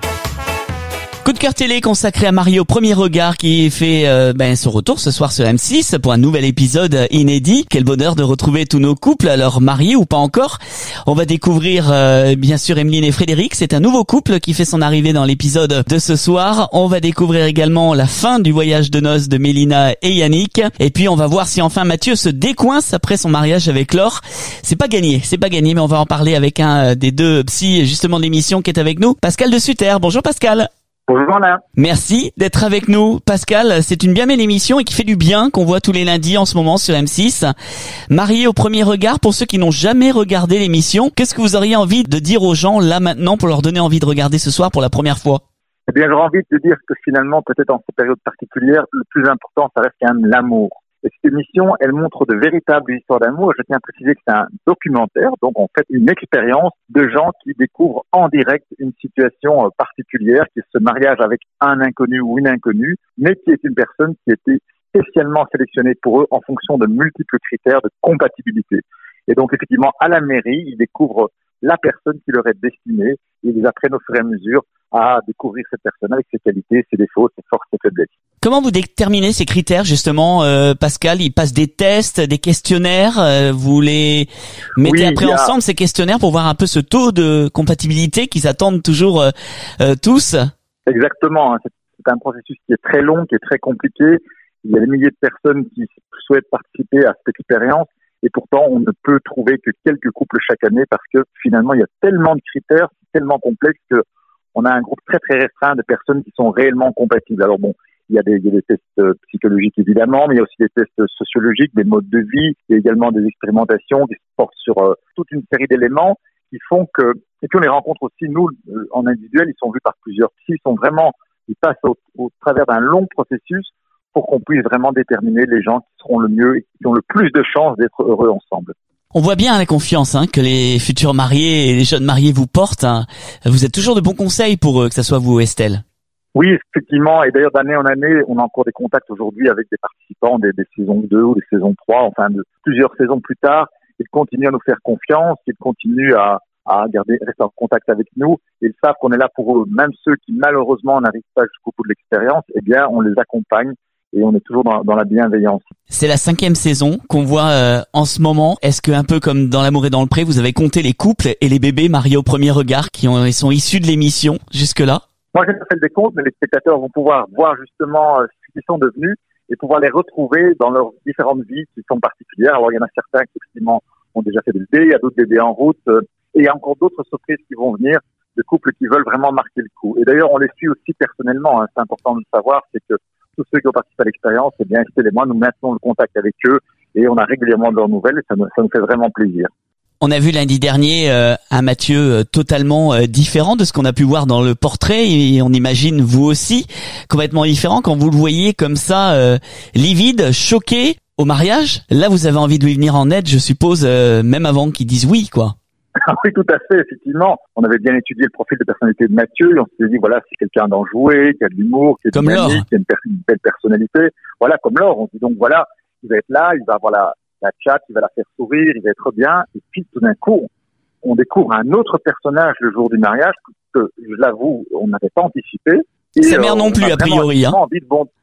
Coup de cœur télé consacré à Marie au premier regard qui fait euh, ben, son retour ce soir sur M six pour un nouvel épisode inédit. Quel bonheur de retrouver tous nos couples, alors mariés ou pas encore. On va découvrir euh, bien sûr Emeline et Frédéric, c'est un nouveau couple qui fait son arrivée dans l'épisode de ce soir. On va découvrir également la fin du voyage de noces de Mélina et Yannick. Et puis on va voir si enfin Mathieu se décoince après son mariage avec Laure. C'est pas gagné, c'est pas gagné, mais on va en parler avec un des deux psys justement de l'émission qui est avec nous, Pascal de Sutter. Bonjour Pascal. Bonjour Alain. Merci d'être avec nous. Pascal, c'est une bien belle émission et qui fait du bien, qu'on voit tous les lundis en ce moment sur M six. Marié au premier regard, pour ceux qui n'ont jamais regardé l'émission, qu'est-ce que vous auriez envie de dire aux gens là maintenant pour leur donner envie de regarder ce soir pour la première fois ? Eh bien, j'aurais envie de dire que finalement, peut-être en cette période particulière, le plus important, ça reste quand même l'amour. Et cette émission, elle montre de véritables histoires d'amour. Je tiens à préciser que c'est un documentaire, donc en fait une expérience de gens qui découvrent en direct une situation particulière, qui est ce mariage avec un inconnu ou une inconnue, mais qui est une personne qui a été spécialement sélectionnée pour eux en fonction de multiples critères de compatibilité. Et donc effectivement, à la mairie, ils découvrent la personne qui leur est destinée et ils apprennent au fur et à mesure à découvrir cette personne avec ses qualités, ses défauts, ses forces, ses faiblesses. Comment vous déterminez ces critères justement, euh, Pascal ? Ils passent des tests, des questionnaires, euh, vous les mettez oui, après a... ensemble ces questionnaires pour voir un peu ce taux de compatibilité qu'ils attendent toujours euh, euh, tous ? Exactement, c'est, c'est un processus qui est très long, qui est très compliqué. Il y a des milliers de personnes qui souhaitent participer à cette expérience. Et pourtant, on ne peut trouver que quelques couples chaque année parce que finalement, il y a tellement de critères, c'est tellement complexe que on a un groupe très très restreint de personnes qui sont réellement compatibles. Alors bon, il y a des, il y a des tests psychologiques évidemment, mais il y a aussi des tests sociologiques, des modes de vie, il y a également des expérimentations qui se portent sur euh, toute une série d'éléments qui font que, et puis on les rencontre aussi, nous, euh, en individuel, ils sont vus par plusieurs psys, ils sont vraiment, ils passent au, au travers d'un long processus pour qu'on puisse vraiment déterminer les gens qui seront le mieux et qui ont le plus de chances d'être heureux ensemble. On voit bien la confiance hein, que les futurs mariés et les jeunes mariés vous portent. Hein. Vous êtes toujours de bons conseils pour eux, que ce soit vous ou Estelle. Oui, effectivement. Et d'ailleurs, d'année en année, on a encore des contacts aujourd'hui avec des participants des, des saisons deux ou des saisons trois, enfin de plusieurs saisons plus tard. Ils continuent à nous faire confiance, ils continuent à, à garder, rester en contact avec nous. Ils savent qu'on est là pour eux. Même ceux qui malheureusement n'arrivent pas jusqu'au bout de l'expérience, eh bien, on les accompagne. Et on est toujours dans, dans la bienveillance. C'est la cinquième saison qu'on voit euh, en ce moment. Est-ce que un peu comme dans L'amour et dans le pré, vous avez compté les couples et les bébés mariés au premier regard qui ont, ils sont issus de l'émission jusque-là ? Moi, j'ai pas fait le décompte, mais les spectateurs vont pouvoir voir justement euh, ce qu'ils sont devenus et pouvoir les retrouver dans leurs différentes vies qui sont particulières. Alors, il y en a certains qui, effectivement, ont déjà fait des bébés, il y a d'autres bébés en route, euh, et il y a encore d'autres surprises qui vont venir, de couples qui veulent vraiment marquer le coup. Et d'ailleurs, on les suit aussi personnellement. Hein. C'est important de le savoir, c'est que tous ceux qui ont participé à l'expérience, eh bien, Estelle et moi, nous maintenons le contact avec eux et on a régulièrement de leurs nouvelles et ça nous, ça nous fait vraiment plaisir. On a vu lundi dernier euh, un Mathieu euh, totalement euh, différent de ce qu'on a pu voir dans le portrait et on imagine vous aussi complètement différent quand vous le voyez comme ça, euh, livide, choqué au mariage. Là, vous avez envie de lui venir en aide, je suppose, euh, même avant qu'il dise oui, quoi. Oui, tout à fait, effectivement. On avait bien étudié le profil de personnalité de Mathieu et on s'est dit, voilà, c'est quelqu'un d'enjoué, qui a de l'humour, qui est comme dynamique, qui a une, per- une belle personnalité. Voilà, comme Laure. On se dit donc, voilà, il va être là, il va avoir la, la chatte, il va la faire sourire, il va être bien. Et puis, tout d'un coup, on découvre un autre personnage le jour du mariage que, je l'avoue, on n'avait pas anticipé. Et sa mère euh, non plus, a priori. Hein. Envie de bondir.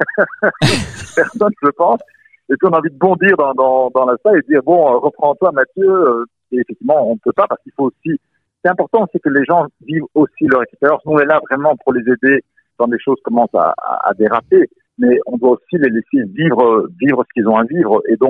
Personne, je pense. Et puis, on a envie de bondir dans, dans, dans la salle et dire, bon, euh, reprends-toi, Mathieu, euh, et effectivement, on ne peut pas parce qu'il faut aussi... C'est important, c'est que les gens vivent aussi leur expérience. Nous, on est là vraiment pour les aider quand les choses commencent à, à, à déraper, mais on doit aussi les laisser vivre, vivre ce qu'ils ont à vivre. Et donc, euh,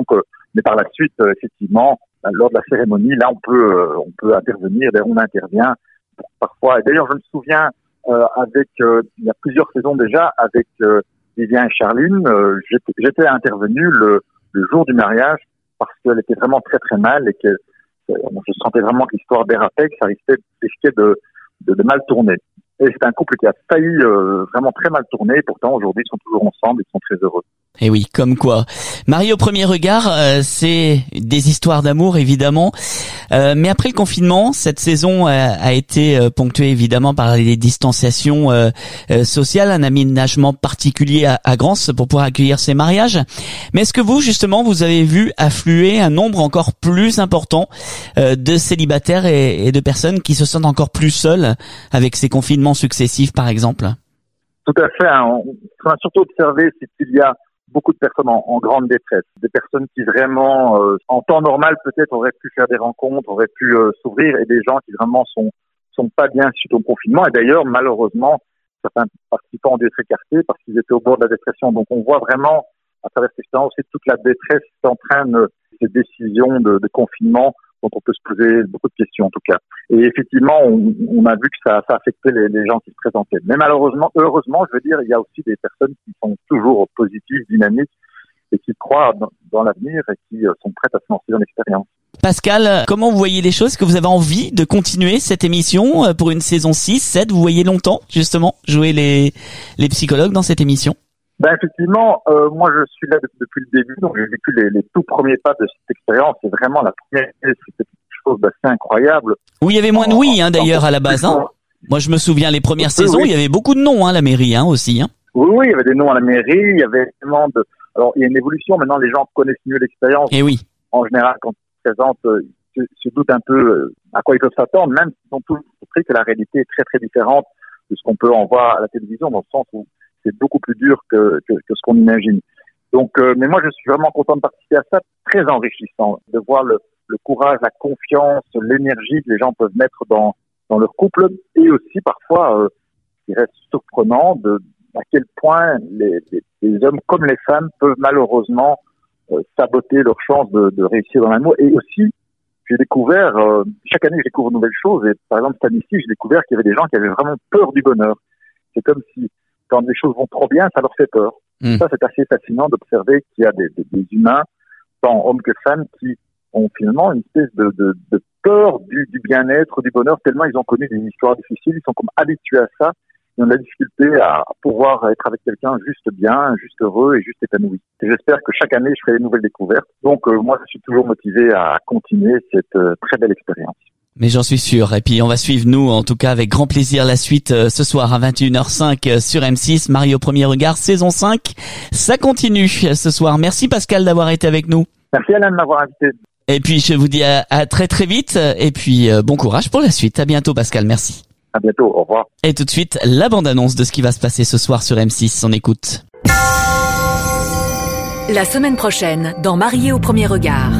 Mais par la suite, euh, effectivement, lors de la cérémonie, là, on peut, euh, on peut intervenir. D'ailleurs, on intervient parfois. Et d'ailleurs, je me souviens, euh, avec, euh, il y a plusieurs saisons déjà, avec euh, Vivien et Charline, euh, j'étais, j'étais intervenu le, le jour du mariage parce qu'elle était vraiment très très mal et que euh, je sentais vraiment que l'histoire dérapait, que ça risquait, risquait de, de, de mal tourner. Et c'est un couple qui a failli euh, vraiment très mal tourner. Pourtant, aujourd'hui, ils sont toujours ensemble, ils sont très heureux. Et oui, comme quoi. Marié au premier regard, euh, c'est des histoires d'amour, évidemment. Euh, mais après le confinement, cette saison a, a été euh, ponctuée, évidemment, par les distanciations euh, euh, sociales, un aménagement particulier à, à Grance pour pouvoir accueillir ces mariages. Mais est-ce que vous, justement, vous avez vu affluer un nombre encore plus important euh, de célibataires et, et de personnes qui se sentent encore plus seules avec ces confinements successifs, par exemple? Tout à fait. Hein. On, ce qu'on a surtout observé, c'est qu'il y a beaucoup de personnes en, en grande détresse, des personnes qui vraiment, euh, en temps normal peut-être, auraient pu faire des rencontres, auraient pu euh, s'ouvrir, et des gens qui vraiment sont sont pas bien suite au confinement. Et d'ailleurs, malheureusement, certains participants ont dû être écartés parce qu'ils étaient au bord de la dépression. Donc, on voit vraiment, à travers cette expérience, toute la détresse qui entraîne ces décisions de, de confinement dont on peut se poser beaucoup de questions, en tout cas. Et effectivement, on, on a vu que ça, ça affectait les, les gens qui se présentaient. Mais malheureusement, heureusement, je veux dire, il y a aussi des personnes qui sont toujours positives, dynamiques, et qui croient dans, dans l'avenir et qui sont prêtes à se lancer dans l'expérience. Pascal, comment vous voyez les choses? Est-ce que vous avez envie de continuer cette émission pour une saison six, sept? Vous voyez longtemps, justement, jouer les, les psychologues dans cette émission? Ben effectivement, euh, moi je suis là depuis le début, donc j'ai vécu les, les tout premiers pas de cette expérience. C'est vraiment la première, c'était quelque chose d'assez incroyable. Oui, il y avait moins de oui, hein, d'ailleurs, à la base. Hein. Moi, je me souviens les premières oui, saisons, oui. Il y avait beaucoup de noms, hein, la mairie, hein, aussi. Hein. Oui, oui, il y avait des noms à la mairie, il y avait vraiment de. Alors, il y a une évolution. Maintenant, les gens connaissent mieux l'expérience. Et oui. En général, quand ils se présentent, euh, ils se, se doutent un peu à quoi ils peuvent s'attendre, même s'ils ont tous compris que la réalité est très très différente de ce qu'on peut en voir à la télévision, dans le sens où c'est beaucoup plus dur que, que, que ce qu'on imagine. Donc, euh, mais moi, je suis vraiment content de participer à ça, très enrichissant, de voir le, le courage, la confiance, l'énergie que les gens peuvent mettre dans, dans leur couple, et aussi parfois, euh, ce qui reste surprenant, de à quel point les, les, les hommes comme les femmes peuvent malheureusement euh, saboter leur chance de, de réussir dans l'amour. Et aussi, j'ai découvert, euh, chaque année, je découvre de nouvelles choses. Et par exemple, cette année-ci, j'ai découvert qu'il y avait des gens qui avaient vraiment peur du bonheur. C'est comme si quand les choses vont trop bien, ça leur fait peur. Mmh. Ça, c'est assez fascinant d'observer qu'il y a des, des, des humains, tant hommes que femmes, qui ont finalement une espèce de, de, de peur du, du bien-être, du bonheur, tellement ils ont connu des histoires difficiles, ils sont comme habitués à ça, ils ont de la difficulté à pouvoir être avec quelqu'un juste bien, juste heureux et juste épanoui. Et j'espère que chaque année, je ferai des nouvelles découvertes. Donc, euh, moi, je suis toujours motivé à continuer cette euh, très belle expérience. Mais j'en suis sûr. Et puis on va suivre, nous, en tout cas, avec grand plaisir, la suite euh, ce soir à vingt et une heures cinq euh, sur M six. Marie au premier regard, saison cinq. Ça continue euh, ce soir. Merci Pascal d'avoir été avec nous. Merci Alain de m'avoir invité. Et puis je vous dis à, à très très vite. Et puis euh, bon courage pour la suite. À bientôt Pascal, merci. À bientôt, au revoir. Et tout de suite, la bande-annonce de ce qui va se passer ce soir sur M six. On écoute. La semaine prochaine, dans Marié au premier regard.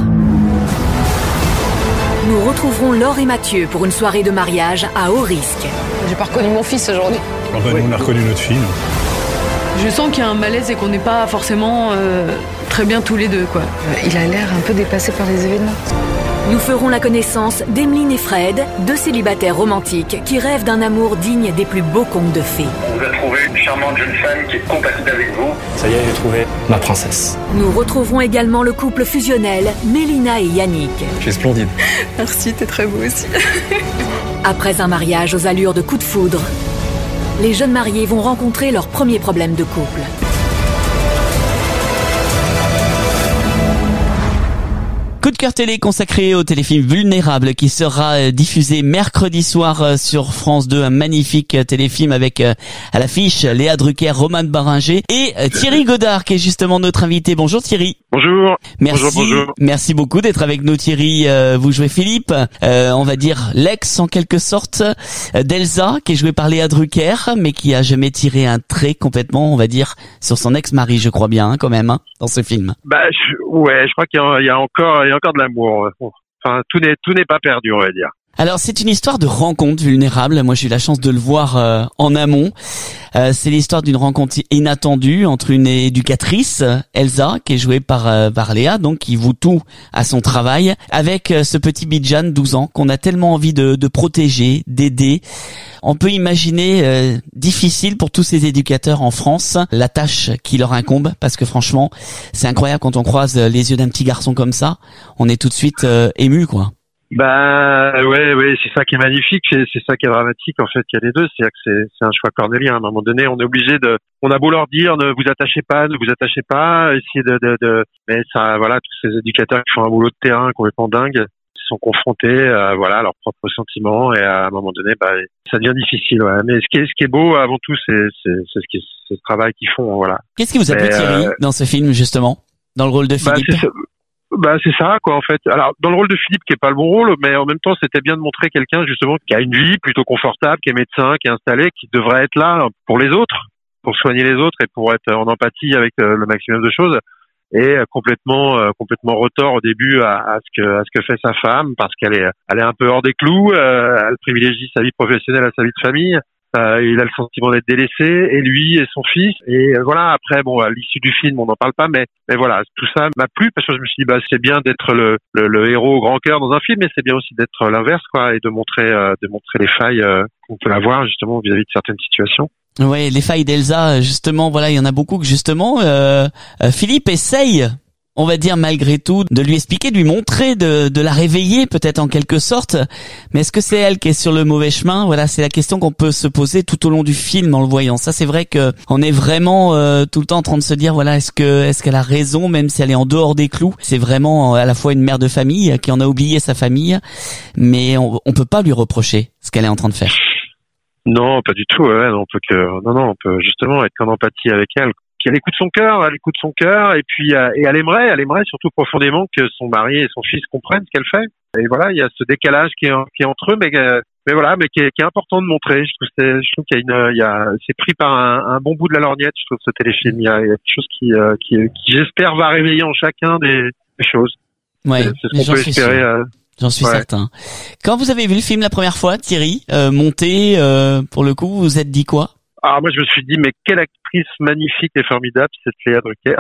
Nous retrouverons Laure et Mathieu pour une soirée de mariage à haut risque. J'ai pas reconnu mon fils aujourd'hui. Oh ben, oui. Nous, on a reconnu notre fille. Nous. Je sens qu'il y a un malaise et qu'on n'est pas forcément euh, très bien tous les deux, quoi. Il a l'air un peu dépassé par les événements. Nous ferons la connaissance d'Emeline et Fred, deux célibataires romantiques qui rêvent d'un amour digne des plus beaux contes de fées. On vous a trouvé une charmante jeune femme qui est compatible avec vous. Ça y est, j'ai trouvé ma princesse. Nous retrouverons également le couple fusionnel, Mélina et Yannick. Tu es splendide. Merci, t'es très beau aussi. Après un mariage aux allures de coup de foudre, les jeunes mariés vont rencontrer leurs premiers problèmes de couple. Coup de cœur télé consacré au téléfilm Vulnérable qui sera diffusé mercredi soir sur France deux. Un magnifique téléfilm avec à l'affiche Léa Drucker, Romane Baringer et Thierry Godard qui est justement notre invité. Bonjour Thierry. Bonjour. Merci. Bonjour, bonjour. Merci beaucoup d'être avec nous Thierry. Vous jouez Philippe, euh, on va dire l'ex en quelque sorte d'Elsa qui est joué par Léa Drucker mais qui a jamais tiré un trait complètement, on va dire, sur son ex-mari, je crois bien hein, quand même hein, dans ce film. Bah je, ouais, je crois qu'il y a, il y a encore il y a encore de l'amour. Enfin, tout n'est tout n'est pas perdu, on va dire. Alors c'est une histoire de rencontre vulnérable. Moi j'ai eu la chance de le voir euh, en amont. Euh, c'est l'histoire d'une rencontre inattendue entre une éducatrice, Elsa, qui est jouée par, euh, par Léa, donc qui voue tout à son travail, avec euh, ce petit Bijan, douze ans, qu'on a tellement envie de, de protéger, d'aider. On peut imaginer euh, difficile pour tous ces éducateurs en France la tâche qui leur incombe, parce que franchement c'est incroyable quand on croise les yeux d'un petit garçon comme ça, on est tout de suite euh, ému quoi. Bah ouais, ouais, c'est ça qui est magnifique, c'est, c'est ça qui est dramatique en fait. Il y a les deux, c'est-à-dire que c'est, c'est un choix cornélien. À un moment donné, on est obligé de, on a beau leur dire, ne vous attachez pas, ne vous attachez pas, essayez de, de, de, mais ça, voilà, tous ces éducateurs qui font un boulot de terrain complètement dingue sont confrontés, à, voilà, à leurs propres sentiments et à un moment donné, bah, ça devient difficile. Ouais. Mais ce qui est, ce qui est beau avant tout, c'est, c'est, c'est ce qui, c'est ce travail qu'ils font, voilà. Qu'est-ce qui vous a plu, Thierry, euh, dans ce film justement, dans le rôle de Philippe? Bah, Bah c'est ça quoi en fait. Alors dans le rôle de Philippe qui est pas le bon rôle, mais en même temps c'était bien de montrer quelqu'un justement qui a une vie plutôt confortable, qui est médecin, qui est installé, qui devrait être là pour les autres, pour soigner les autres et pour être en empathie avec le maximum de choses, et complètement euh, complètement retort au début à, à ce que à ce que fait sa femme parce qu'elle est elle est un peu hors des clous, euh, elle privilégie sa vie professionnelle à sa vie de famille. Euh, il a le sentiment d'être délaissé, et lui et son fils. Et euh, voilà, après, bon, à l'issue du film, on n'en parle pas, mais, mais voilà, tout ça m'a plu parce que je me suis dit, bah, c'est bien d'être le, le, le héros au grand cœur dans un film, mais c'est bien aussi d'être l'inverse, quoi, et de montrer, euh, de montrer les failles euh, qu'on peut avoir justement vis-à-vis de certaines situations. Ouais, les failles d'Elsa, justement, voilà, il y en a beaucoup que justement, euh, euh, Philippe essaye, on va dire malgré tout, de lui expliquer, de lui montrer, de, de la réveiller peut-être en quelque sorte. Mais est-ce que c'est elle qui est sur le mauvais chemin? Voilà, c'est la question qu'on peut se poser tout au long du film en le voyant. Ça, c'est vrai que on est vraiment euh, tout le temps en train de se dire, voilà, est-ce que est-ce qu'elle a raison, même si elle est en dehors des clous? C'est vraiment à la fois une mère de famille qui en a oublié sa famille, mais on, on peut pas lui reprocher ce qu'elle est en train de faire. Non, pas du tout. Ouais, on peut que non, non, on peut justement être en empathie avec elle. Qu'elle écoute son cœur, elle écoute son cœur, et puis euh, et elle aimerait, elle aimerait surtout profondément que son mari et son fils comprennent ce qu'elle fait. Et voilà, il y a ce décalage qui est, qui est entre eux, mais euh, mais voilà, mais qui est, qui est important de montrer. Je trouve, c'est, je trouve qu'il y a une, il y a, c'est pris par un, un bon bout de la lorgnette. Je trouve ce téléfilm, il y a, il y a quelque chose qui, euh, qui, qui j'espère va réveiller en chacun des, des choses. Ouais, c'est, c'est ce qu'on peut espérer. Euh, J'en suis ouais. certain. Quand vous avez vu le film la première fois, Thierry, euh, monté, euh, pour le coup, vous vous êtes dit quoi? Alors moi je me suis dit, mais quelle actrice magnifique et formidable, cette Léa Drucker.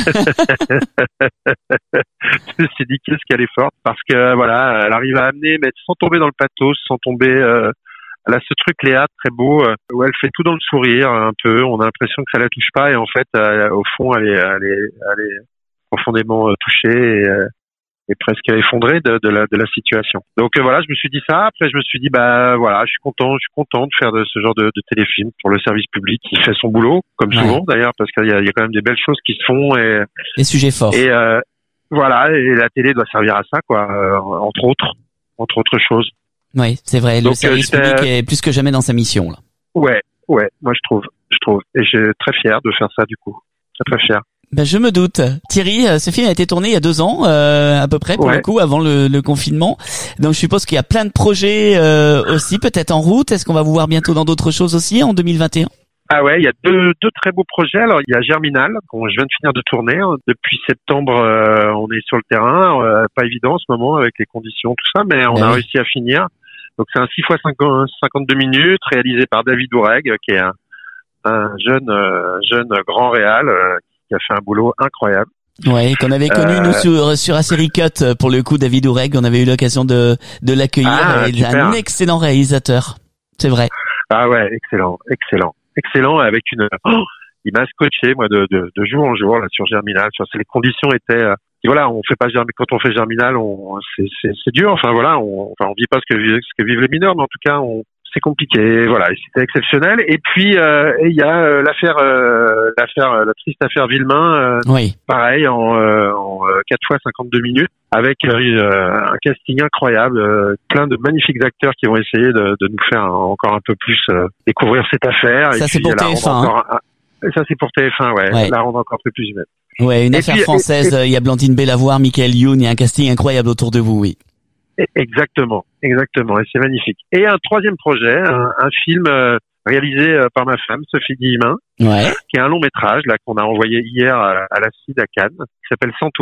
Je me suis dit, qu'est-ce qu'elle est forte, parce que voilà, elle arrive à amener, mais sans tomber dans le pathos, sans tomber... Euh, elle a ce truc Léa très beau, euh, où elle fait tout dans le sourire un peu, on a l'impression que ça la touche pas, et en fait, euh, au fond, elle est, elle est, elle est profondément euh, touchée, et... Euh, et presque effondré de, de la de la situation. Donc euh, voilà, je me suis dit ça. Après, je me suis dit bah voilà, je suis content, je suis content de faire de ce genre de, de téléfilm pour le service public qui fait son boulot, comme ouais. souvent d'ailleurs, parce qu'il y a, il y a quand même des belles choses qui se font et des sujets forts. Et euh, voilà, et la télé doit servir à ça, quoi, euh, entre autres, entre autres choses. Oui, c'est vrai. Donc, le service euh, public est plus que jamais dans sa mission là. Ouais, ouais, moi je trouve, je trouve, et je suis très fier de faire ça du coup, très très fier. Ben je me doute. Thierry, ce film a été tourné il y a deux ans euh, à peu près pour ouais. le coup, avant le, le confinement. Donc je suppose qu'il y a plein de projets euh, aussi, peut-être en route. Est-ce qu'on va vous voir bientôt dans d'autres choses aussi en deux mille vingt et un? Ah ouais, il y a deux, deux très beaux projets. Alors il y a Germinal, qu'on je viens de finir de tourner. Depuis septembre, euh, on est sur le terrain. Euh, pas évident en ce moment avec les conditions, tout ça, mais on ben a oui. réussi à finir. Donc c'est un six fois cinquante-deux minutes réalisé par David Oureg, qui est un, un jeune euh, jeune grand réal. Euh, qui a fait un boulot incroyable. Ouais, qu'on avait connu euh... nous sur sur Série Cut pour le coup, David Oureg, on avait eu l'occasion de de l'accueillir. Ah, il est un excellent réalisateur, c'est vrai. Ah ouais, excellent, excellent, excellent, avec une. Oh, il m'a scotché moi de, de de jour en jour là sur Germinal. Sur les conditions étaient. Euh... Et voilà, on fait pas quand on fait Germinal, on c'est c'est c'est dur. Enfin voilà, on enfin on vit pas ce que vivent ce que vivent les mineurs, mais en tout cas on. C'est compliqué, voilà, et c'était exceptionnel. Et puis il euh, y a euh, l'affaire, euh, l'affaire, euh, la triste affaire Villemain, euh, oui. pareil en, euh, en euh, quatre fois cinquante-deux minutes, avec euh, un casting incroyable, euh, plein de magnifiques acteurs qui vont essayer de, de nous faire encore un peu plus euh, découvrir cette affaire. Ça et c'est puis, pour T F un. Encore, hein. Ça c'est pour T F un, ouais, ouais. La rendre encore un peu plus humaine. Ouais, une et affaire puis, française. Il y a Blandine Bellavoir, Michael Youn, il y a un casting incroyable autour de vous, oui. Exactement, exactement, et c'est magnifique. Et un troisième projet, un, un film euh, réalisé euh, par ma femme, Sophie Guillemin, ouais. qui est un long métrage là qu'on a envoyé hier à, à la C I D à Cannes, qui s'appelle Sans toi,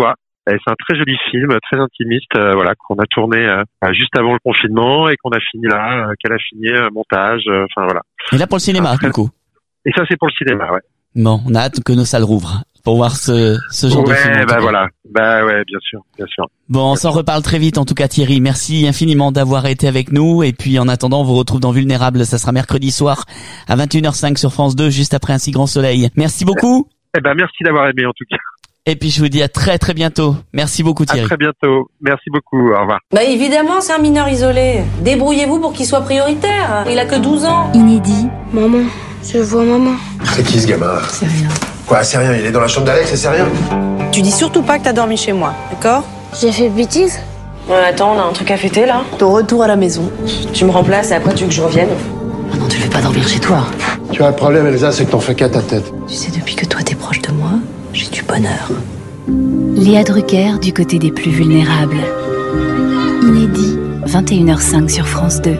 Et c'est un très joli film, très intimiste, euh, voilà, qu'on a tourné euh, juste avant le confinement et qu'on a fini là, euh, qu'elle a fini euh, montage, euh, enfin voilà. Et là pour le cinéma, Après, du coup. Et ça c'est pour le cinéma, ouais. Bon, on a hâte que nos salles rouvrent pour voir ce, ce genre ouais, de film. Ouais, bah voilà, bah ouais, bien sûr, bien sûr. Bon, on s'en reparle très vite en tout cas Thierry. Merci infiniment d'avoir été avec nous et puis en attendant on vous retrouve dans Vulnérable, ça sera mercredi soir à vingt et une heures cinq sur France deux juste après Un si grand soleil. Merci beaucoup. Eh ben merci d'avoir aimé en tout cas. Et puis je vous dis à très très bientôt. Merci beaucoup Thierry. À très bientôt. Merci beaucoup. Au revoir. Bah évidemment, c'est un mineur isolé. Débrouillez-vous pour qu'il soit prioritaire. Il a que douze ans. Inédit. Maman, je vois maman. C'est qui ce gamin? C'est rien. Quoi, c'est rien? Il est dans la chambre d'Alex et c'est rien? Tu dis surtout pas que t'as dormi chez moi, d'accord? J'ai fait bêtise? Ouais, attends, on a un truc à fêter là. Ton retour à la maison. Tu me remplaces et après tu veux que je revienne? Ah non, tu veux pas dormir chez toi. Tu as un problème, Elsa, c'est que t'en fais qu'à ta tête. Tu sais, depuis que toi t'es proche de moi, j'ai du bonheur. Léa Drucker du côté des plus vulnérables. Inédit, vingt et une heures cinq sur France deux.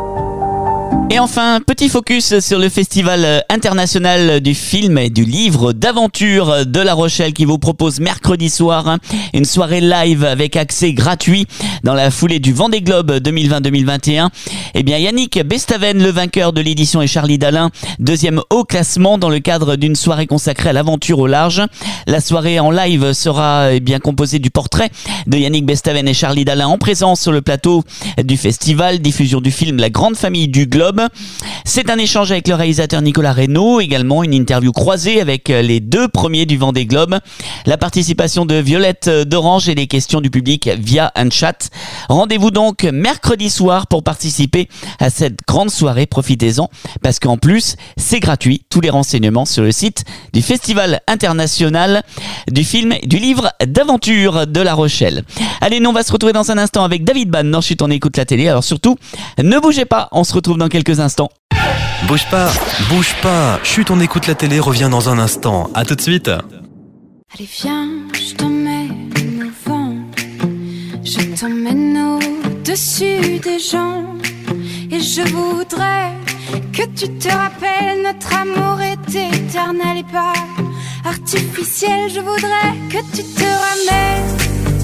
Et enfin, petit focus sur le Festival international du film et du livre d'aventure de La Rochelle qui vous propose mercredi soir une soirée live avec accès gratuit dans la foulée du Vendée Globe deux mille vingt deux mille vingt et un. Eh bien, Yannick Bestaven, le vainqueur de l'édition, et Charlie Dalin, deuxième au classement dans le cadre d'une soirée consacrée à l'aventure au large. La soirée en live sera eh bien composée du portrait de Yannick Bestaven et Charlie Dalin en présence sur le plateau du festival, diffusion du film La Grande Famille du Globe. C'est un échange avec le réalisateur Nicolas Reynaud, également une interview croisée avec les deux premiers du Vendée Globe, la participation de Violette d'Orange et les questions du public via un chat. Rendez-vous donc mercredi soir pour participer à cette grande soirée, profitez-en, parce qu'en plus, c'est gratuit. Tous les renseignements sur le site du Festival international du film et du livre d'aventure de La Rochelle. Allez, nous on va se retrouver dans un instant avec David Bann dans Chut, on écoute la télé. Alors surtout, ne bougez pas, on se retrouve dans quelques instants. Bouge pas, bouge pas. Chut, on écoute la télé, revient dans un instant. À tout de suite. Allez viens, je t'emmène au vent. Je t'emmène au-dessus des gens. Et je voudrais que tu te rappelles, notre amour est éternel et pas artificiel. Je voudrais que tu te ramènes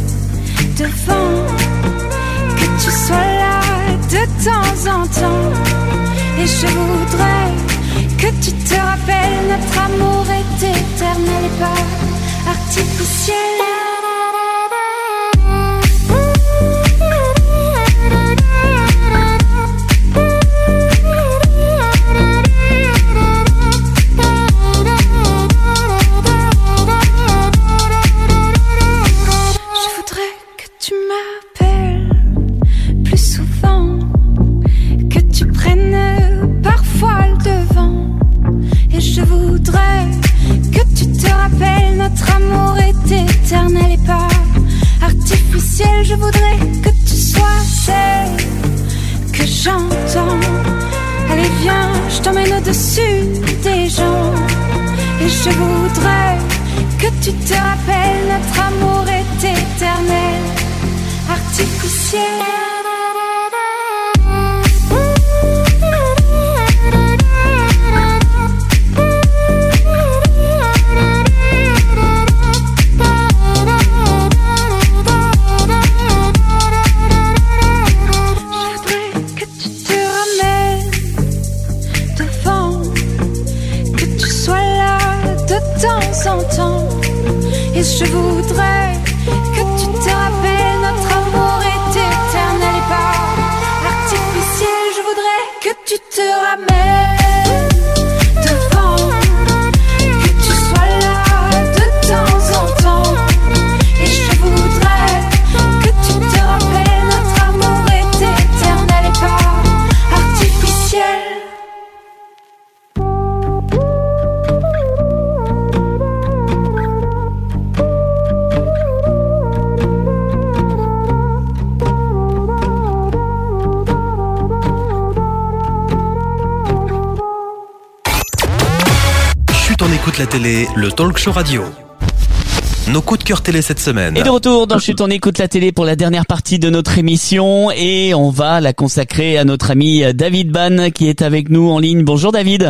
devant, que tu sois là de temps en temps. Et je voudrais que tu te rappelles, notre amour est éternel et pas artificiel. Je voudrais que tu m'appelles plus souvent, que tu prennes parfois le devant. Et je voudrais que tu te rappelles, notre amour est éternel et pas artificiel. Je voudrais que tu sois celle que j'entends. Allez viens, je t'emmène au-dessus des gens. Et je voudrais que tu te rappelles, notre amour est éternel, artificiel. Et je voudrais que tu te rappelles, notre amour est éternel et pas artificiel. Je voudrais que tu te ramènes devant, que tu sois là de temps en temps. Et je voudrais que tu te rappelles, notre amour est éternel et pas artificiel. On écoute la télé, le talk show radio. Nos coups de cœur télé cette semaine. Et de retour dans Chut, on écoute la télé pour la dernière partie de notre émission et on va la consacrer à notre ami David Bann qui est avec nous en ligne. Bonjour David.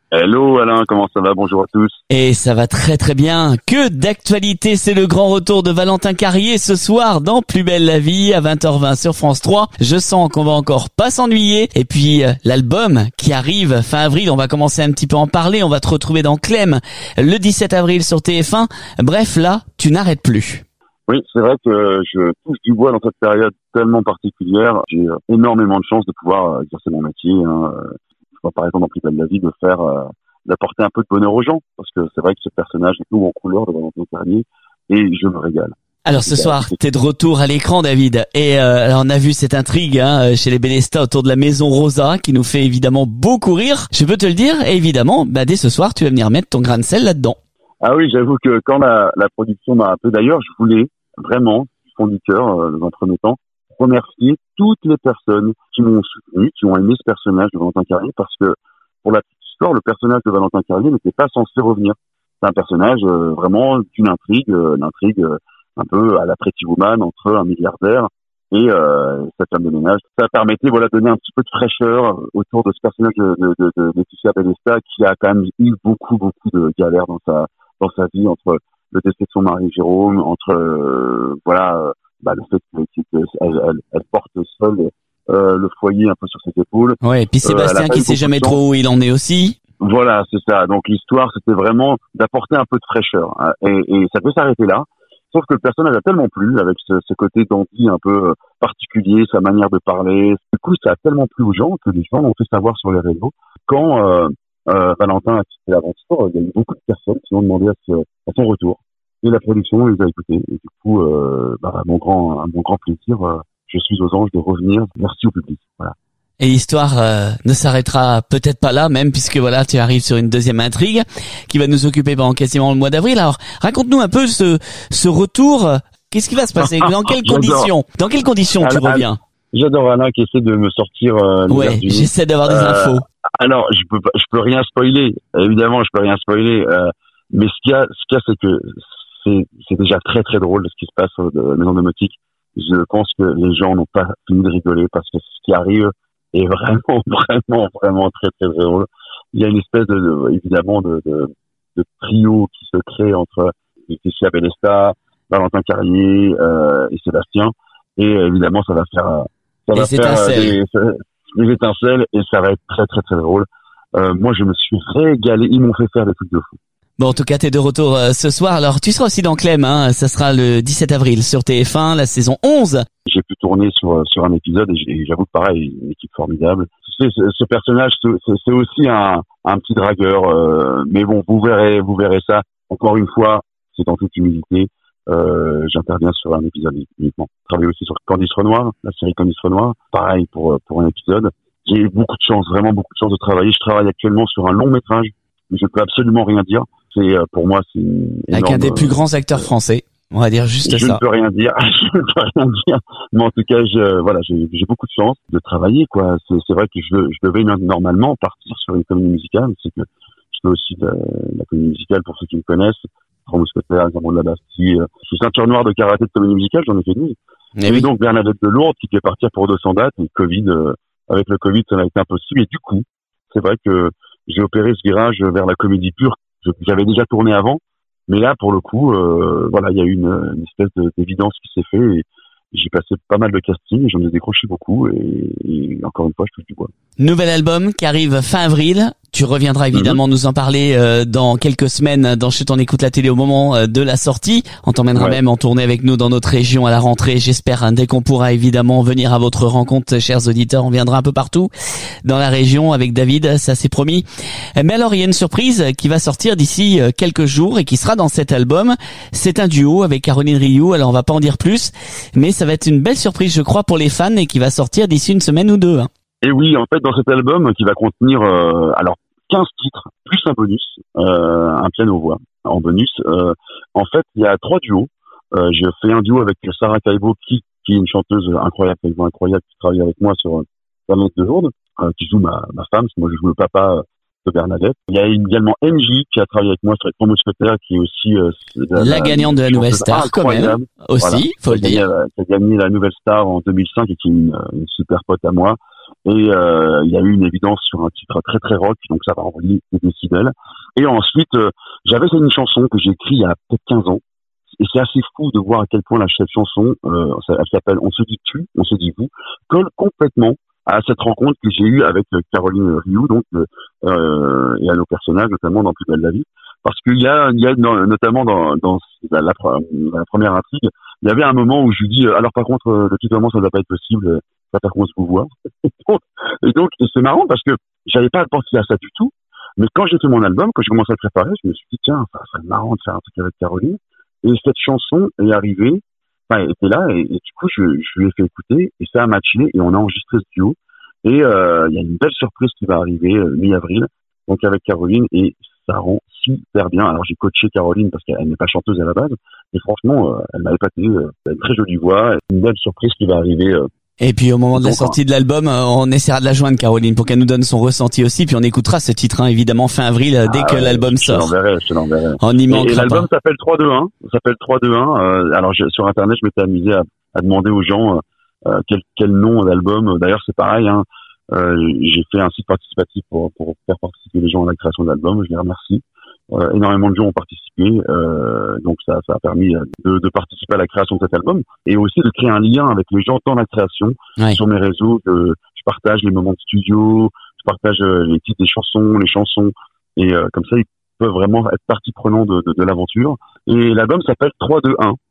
Hello Alain, comment ça va? Bonjour à tous. Et ça va très très bien. Que d'actualité, c'est le grand retour de Valentin Carrier ce soir dans Plus belle la vie à vingt heures vingt sur France trois. Je sens qu'on va encore pas s'ennuyer. Et puis euh, l'album qui arrive fin avril, on va commencer un petit peu à en parler. On va te retrouver dans Clem le dix-sept avril sur T F un. Bref, là, tu n'arrêtes plus. Oui, c'est vrai que je touche du bois dans cette période tellement particulière. J'ai énormément de chance de pouvoir exercer mon métier. Hein. Par exemple, dans Plus belle la vie, de faire, euh, d'apporter un peu de bonheur aux gens, parce que c'est vrai que ce personnage est tout en couleur de Valentin Carrier, et je me régale. Alors ce soir, t'es de retour à l'écran, David, et euh, on a vu cette intrigue hein, chez les Benesta autour de la maison Rosa, qui nous fait évidemment beaucoup rire. Je peux te le dire, et évidemment, bah, dès ce soir, tu vas venir mettre ton grain de sel là-dedans. Ah oui, j'avoue que quand la, la production m'a appelé, d'ailleurs, je voulais vraiment, du fond du cœur, euh, dans un premier temps, remercier toutes les personnes qui m'ont soutenu, qui ont aimé ce personnage de Valentin Carrier, parce que, pour la petite histoire, le personnage de Valentin Carrier n'était pas censé revenir. C'est un personnage euh, vraiment d'une intrigue, euh, une intrigue euh, un peu à la Pretty Woman entre un milliardaire et euh, sa femme de ménage. Ça permettait, voilà, de donner un petit peu de fraîcheur autour de ce personnage de, de, de, de Laetitia Benesta, qui a quand même eu beaucoup, beaucoup de galères dans sa, dans sa vie, entre le décès de son mari Jérôme, entre, euh, voilà, euh, bah, le fait qu'elle elle, elle porte seule euh, le foyer un peu sur ses épaules. Ouais, et puis Sébastien euh, qui sait jamais trop où il en est aussi. Voilà, c'est ça. Donc l'histoire, c'était vraiment d'apporter un peu de fraîcheur. Hein, et, et ça peut s'arrêter là. Sauf que le personnage a tellement plu, avec ce, ce côté dandy un peu particulier, sa manière de parler. Du coup, ça a tellement plu aux gens que les gens l'ont fait savoir sur les réseaux. Quand euh, euh, Valentin a quitté l'aventure, il y a eu beaucoup de personnes qui ont demandé à, ce, à son retour. Et la production les a écoutés. Et du coup, euh, bah, à mon grand, à mon grand plaisir, euh, je suis aux anges de revenir. Merci au public. Voilà. Et l'histoire euh, ne s'arrêtera peut-être pas là, même puisque voilà, tu arrives sur une deuxième intrigue qui va nous occuper pendant quasiment le mois d'avril. Alors, raconte-nous un peu ce ce retour. Qu'est-ce qui va se passer? Dans quelles conditions? Dans quelles conditions tu alors, reviens? J'adore Anna qui essaie de me sortir. Euh, ouais, j'essaie d'avoir des euh, infos. Alors, je peux pas, je peux rien spoiler. Évidemment, je peux rien spoiler. Euh, mais ce qu'il y a, ce qu'il y a, c'est que c'est c'est déjà très très drôle ce qui se passe de la maison domotique. Je pense que les gens n'ont pas fini de rigoler parce que ce qui arrive est vraiment, vraiment, vraiment très, très drôle. Il y a une espèce de, de évidemment, de, de, de trio qui se crée entre Laetitia Benesta, Valentin Carrier euh, et Sébastien. Et évidemment, ça va faire, ça va faire des, des étincelles et ça va être très, très, très drôle. Euh, moi, je me suis régalé. Ils m'ont fait faire des trucs de fou. Bon, en tout cas, t'es de retour euh, ce soir. Alors, tu seras aussi dans Clem, hein. Ça sera le dix-sept avril sur T F un, la saison onze. J'ai pu tourner sur sur un épisode et j'avoue que pareil, une équipe formidable. Tu sais, ce, ce personnage, c'est, c'est aussi un, un petit dragueur. Euh, mais bon, vous verrez, vous verrez ça. Encore une fois, c'est en toute humilité. Euh, j'interviens sur un épisode uniquement. Je travaille aussi sur Candice Renoir, la série Candice Renoir. Pareil pour pour un épisode. J'ai eu beaucoup de chance, vraiment beaucoup de chance de travailler. Je travaille actuellement sur un long métrage, mais je peux absolument rien dire. C'est pour moi, c'est énorme. Avec un des plus grands acteurs français, on va dire juste je ça. Je ne peux rien dire, je ne peux rien dire. Mais en tout cas, je, voilà, j'ai, j'ai beaucoup de chance de travailler, quoi. C'est, c'est vrai que je, je devais normalement partir sur une comédie musicale. C'est que je fais aussi de, de la comédie musicale pour ceux qui me connaissent. Trois Mousquetaires, Gamon de la Bastille. Je suis ceinture noire de karaté de comédie musicale, j'en ai fait douze. Et, et oui. Donc Bernadette de Lourdes qui devait partir pour deux cents dates. Et Covid, euh, avec le Covid, ça n'a été impossible. Et du coup, c'est vrai que j'ai opéré ce virage vers la comédie pure. J'avais déjà tourné avant, mais là, pour le coup, euh, voilà, il y a eu une, une espèce de, d'évidence qui s'est fait et j'ai passé pas mal de casting, j'en ai décroché beaucoup et, et encore une fois, je touche du bois. Nouvel album qui arrive fin avril. Tu reviendras évidemment mm-hmm. nous en parler euh, dans quelques semaines dans Chut on écoute la télé au moment euh, de la sortie. On t'emmènera ouais. même en tournée avec nous dans notre région à la rentrée. J'espère hein, dès qu'on pourra évidemment venir à votre rencontre, chers auditeurs. On viendra un peu partout dans la région avec David, ça c'est promis. Mais alors il y a une surprise qui va sortir d'ici euh, quelques jours et qui sera dans cet album. C'est un duo avec Caroline Rioux. Alors on va pas en dire plus, mais ça va être une belle surprise je crois pour les fans et qui va sortir d'ici une semaine ou deux. Hein. Et oui, en fait, dans cet album qui va contenir euh, alors quinze titres plus un bonus, euh, un piano-voix en bonus. Euh, en fait, il y a trois duos. Euh, j'ai fait un duo avec Sarah Kaibo qui, qui est une chanteuse incroyable, incroyable qui travaille avec moi sur Bernadette de Lourdes, euh, qui joue ma, ma femme, parce que moi je joue le papa de Bernadette. Il y a également M J qui a travaillé avec moi sur les Trois Mousquetaires, qui est aussi euh, la, la gagnante de la Nouvelle Star, quand même. Aussi, voilà, faut le dire. Qui a gagné la Nouvelle Star en deux mille cinq et qui est une, une super pote à moi. Et euh, il y a eu une évidence sur un titre très très rock, donc ça va envoyer des décibels. Et ensuite, euh, j'avais une chanson que j'ai écrite il y a peut-être quinze ans. Et c'est assez fou de voir à quel point la, cette chanson, euh, elle s'appelle On se dit tu, on se dit vous, colle complètement à cette rencontre que j'ai eue avec Caroline Rioux, donc euh, et à nos personnages, notamment dans Plus belle la vie. Parce qu'il y a, il y a dans, notamment dans, dans la, la, la première intrigue, il y avait un moment où je lui dis, alors par contre, le tutoiement, ça ne va pas être possible, ça par contre, se vous voir. Et donc, et donc, et c'est marrant parce que j'avais pas pensé à ça du tout. Mais quand j'ai fait mon album, quand j'ai commencé à le préparer, je me suis dit, tiens, ça serait marrant de faire un truc avec Caroline. Et cette chanson est arrivée, enfin, elle était là, et, et du coup, je, je lui ai fait écouter, et ça a matché, et on a enregistré ce duo. Et euh, il y a une belle surprise qui va arriver euh, mi-avril, donc avec Caroline, et ça rend super bien. Alors j'ai coaché Caroline parce qu'elle n'est pas chanteuse à la base, et franchement, euh, elle m'a épaté, euh, elle a une très jolie voix, une belle surprise qui va arriver. Euh, Et puis au moment de la sortie de l'album, on essaiera de la joindre, Caroline, pour qu'elle nous donne son ressenti aussi. Puis on écoutera ce titre, hein, évidemment, fin avril, dès ah, que l'album je sort. Je l'enverrai, je l'enverrai. On y manquera et, et l'album pas. s'appelle trois deux un. Ça s'appelle trois deux un. Euh, alors je, sur Internet, je m'étais amusé à, à demander aux gens euh, quel, quel nom d'album. D'ailleurs, c'est pareil. Hein. Euh, j'ai fait un site participatif pour, pour faire participer les gens à la création de l'album. Je les remercie. Euh, énormément de gens ont participé, euh, donc ça, ça a permis de, de participer à la création de cet album et aussi de créer un lien avec les gens dans la création. Ouais. Sur mes réseaux. Je, je partage les moments de studio, je partage les titres des chansons, les chansons, et euh, comme ça ils peuvent vraiment être partie prenante de, de, de l'aventure. Et l'album s'appelle trois deux un.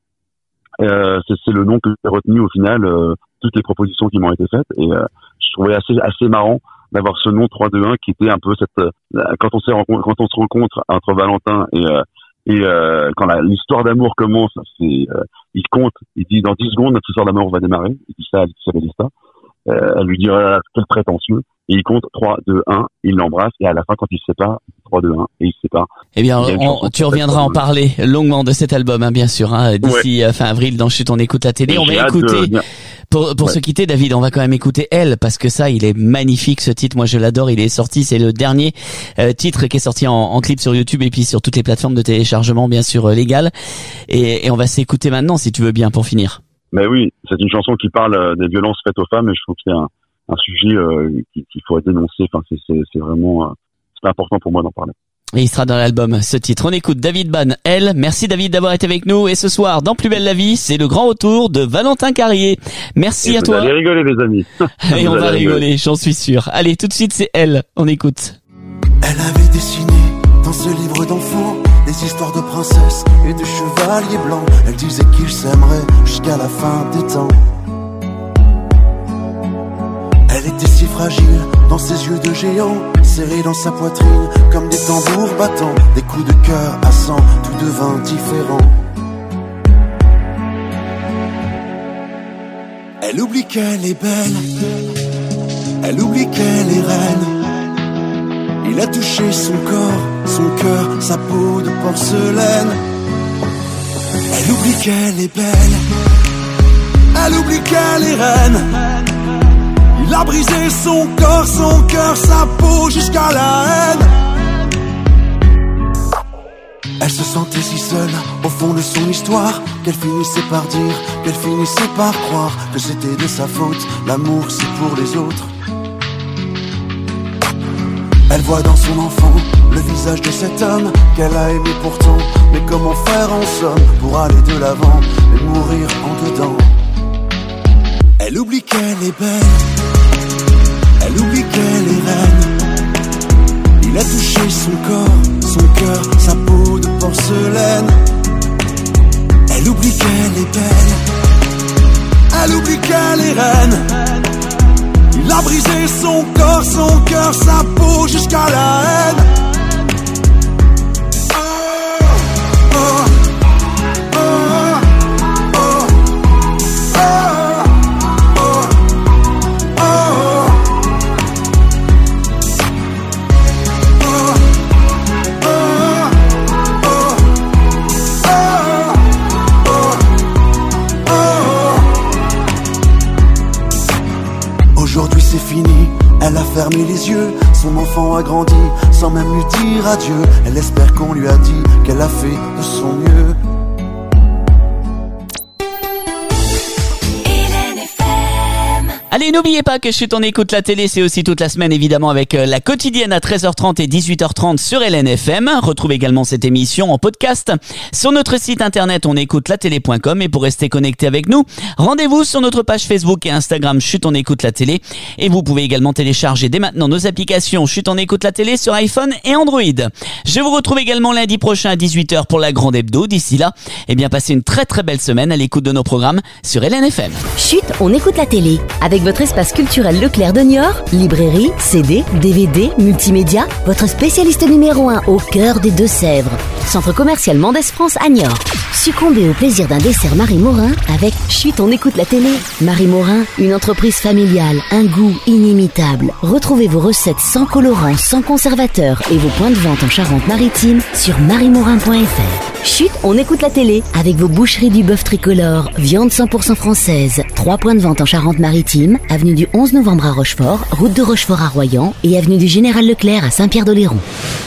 Euh, c'est, c'est le nom que j'ai retenu au final, euh, toutes les propositions qui m'ont été faites, et euh, je trouvais assez assez marrant d'avoir ce nom trois deux un qui était un peu cette euh, quand on s'est rencontre, quand on se rencontre entre Valentin et euh, et euh, quand la, l'histoire d'amour commence, c'est euh, il compte, il dit dans dix secondes notre histoire d'amour va démarrer, il dit ça à Alicia Bellista, euh, elle lui dit ah, quel prétentieux, et il compte trois deux un, il l'embrasse, et à la fin quand il se sépare, trois deux un, et il se sépare. Eh bien, on, tu reviendras en parler longuement de cet album, hein, bien sûr, hein, d'ici ouais. fin avril dans Chut on écoute la télé. Et on va écouter, de... pour, pour ouais. se quitter, David, on va quand même écouter Elle, parce que ça, il est magnifique, ce titre, moi je l'adore, il est sorti, c'est le dernier euh, titre qui est sorti en, en clip sur YouTube et puis sur toutes les plateformes de téléchargement, bien sûr, euh, légales. Et, et on va s'écouter maintenant, si tu veux bien, pour finir. Mais oui, c'est une chanson qui parle euh, des violences faites aux femmes, et je trouve que c'est un, un sujet euh, qu'il, qu'il faut dénoncer, enfin c'est, c'est, c'est vraiment, euh, c'est important pour moi d'en parler. Et il sera dans l'album, ce titre. On écoute David Bann, Elle. Merci David d'avoir été avec nous. Et ce soir, dans Plus belle la vie, c'est le grand retour de Valentin Carrier. Merci et à vous toi. Vous allez rigoler, les amis. Et on va rigoler, rigoler, j'en suis sûr. Allez, tout de suite, c'est Elle. On écoute. Elle avait dessiné dans ce livre d'enfants des histoires de princesses et de chevaliers blancs. Elle disait qu'ils s'aimeraient jusqu'à la fin des temps. Elle était si fragile dans ses yeux de géant, serrés dans sa poitrine comme des tambours battants. Des coups de cœur à cent, tout devint différent. Elle oublie qu'elle est belle, elle oublie qu'elle est reine. Il a touché son corps, son cœur, sa peau de porcelaine. Elle oublie qu'elle est belle, elle oublie qu'elle est reine. Il a brisé son corps, son cœur, sa peau jusqu'à la haine. Elle se sentait si seule au fond de son histoire qu'elle finissait par dire, qu'elle finissait par croire que c'était de sa faute, l'amour c'est pour les autres. Elle voit dans son enfant le visage de cet homme qu'elle a aimé pourtant. Mais comment faire en somme pour aller de l'avant et mourir en dedans? Elle oublie qu'elle est belle, elle oublie qu'elle est reine. Il a touché son corps, son cœur, sa peau de porcelaine. Elle oublie qu'elle est belle, elle oublie qu'elle est reine. Il a brisé son corps, son cœur, sa peau jusqu'à la haine. Aujourd'hui c'est fini, elle a fermé les yeux. Son enfant a grandi sans même lui dire adieu. Elle espère qu'on lui a dit qu'elle a fait de son mieux. Allez, n'oubliez pas que Chut, on écoute la télé, c'est aussi toute la semaine évidemment avec euh, la quotidienne à treize heures trente et dix-huit heures trente sur L N F M. Retrouvez également cette émission en podcast sur notre site internet on écoute la télé point com et pour rester connecté avec nous, rendez-vous sur notre page Facebook et Instagram Chut, on écoute la télé et vous pouvez également télécharger dès maintenant nos applications Chut, on écoute la télé sur iPhone et Android. Je vous retrouve également lundi prochain à dix-huit heures pour la grande hebdo. D'ici là, eh bien passez une très très belle semaine à l'écoute de nos programmes sur L N F M. Chut, on écoute la télé. Avec votre espace culturel Leclerc de Niort, librairie, C D, D V D, multimédia, votre spécialiste numéro un au cœur des Deux-Sèvres. Centre commercial Mendès France à Niort. Succombez au plaisir d'un dessert Marie Morin avec Chut, on écoute la télé. Marie Morin, une entreprise familiale, un goût inimitable. Retrouvez vos recettes sans colorant, sans conservateur et vos points de vente en Charente-Maritime sur marie morin point f r. Chut, on écoute la télé avec vos boucheries du bœuf tricolore, viande cent pour cent française. Trois points de vente en Charente-Maritime, avenue du onze novembre à Rochefort, route de Rochefort à Royan et avenue du Général Leclerc à Saint-Pierre-d'Oléron.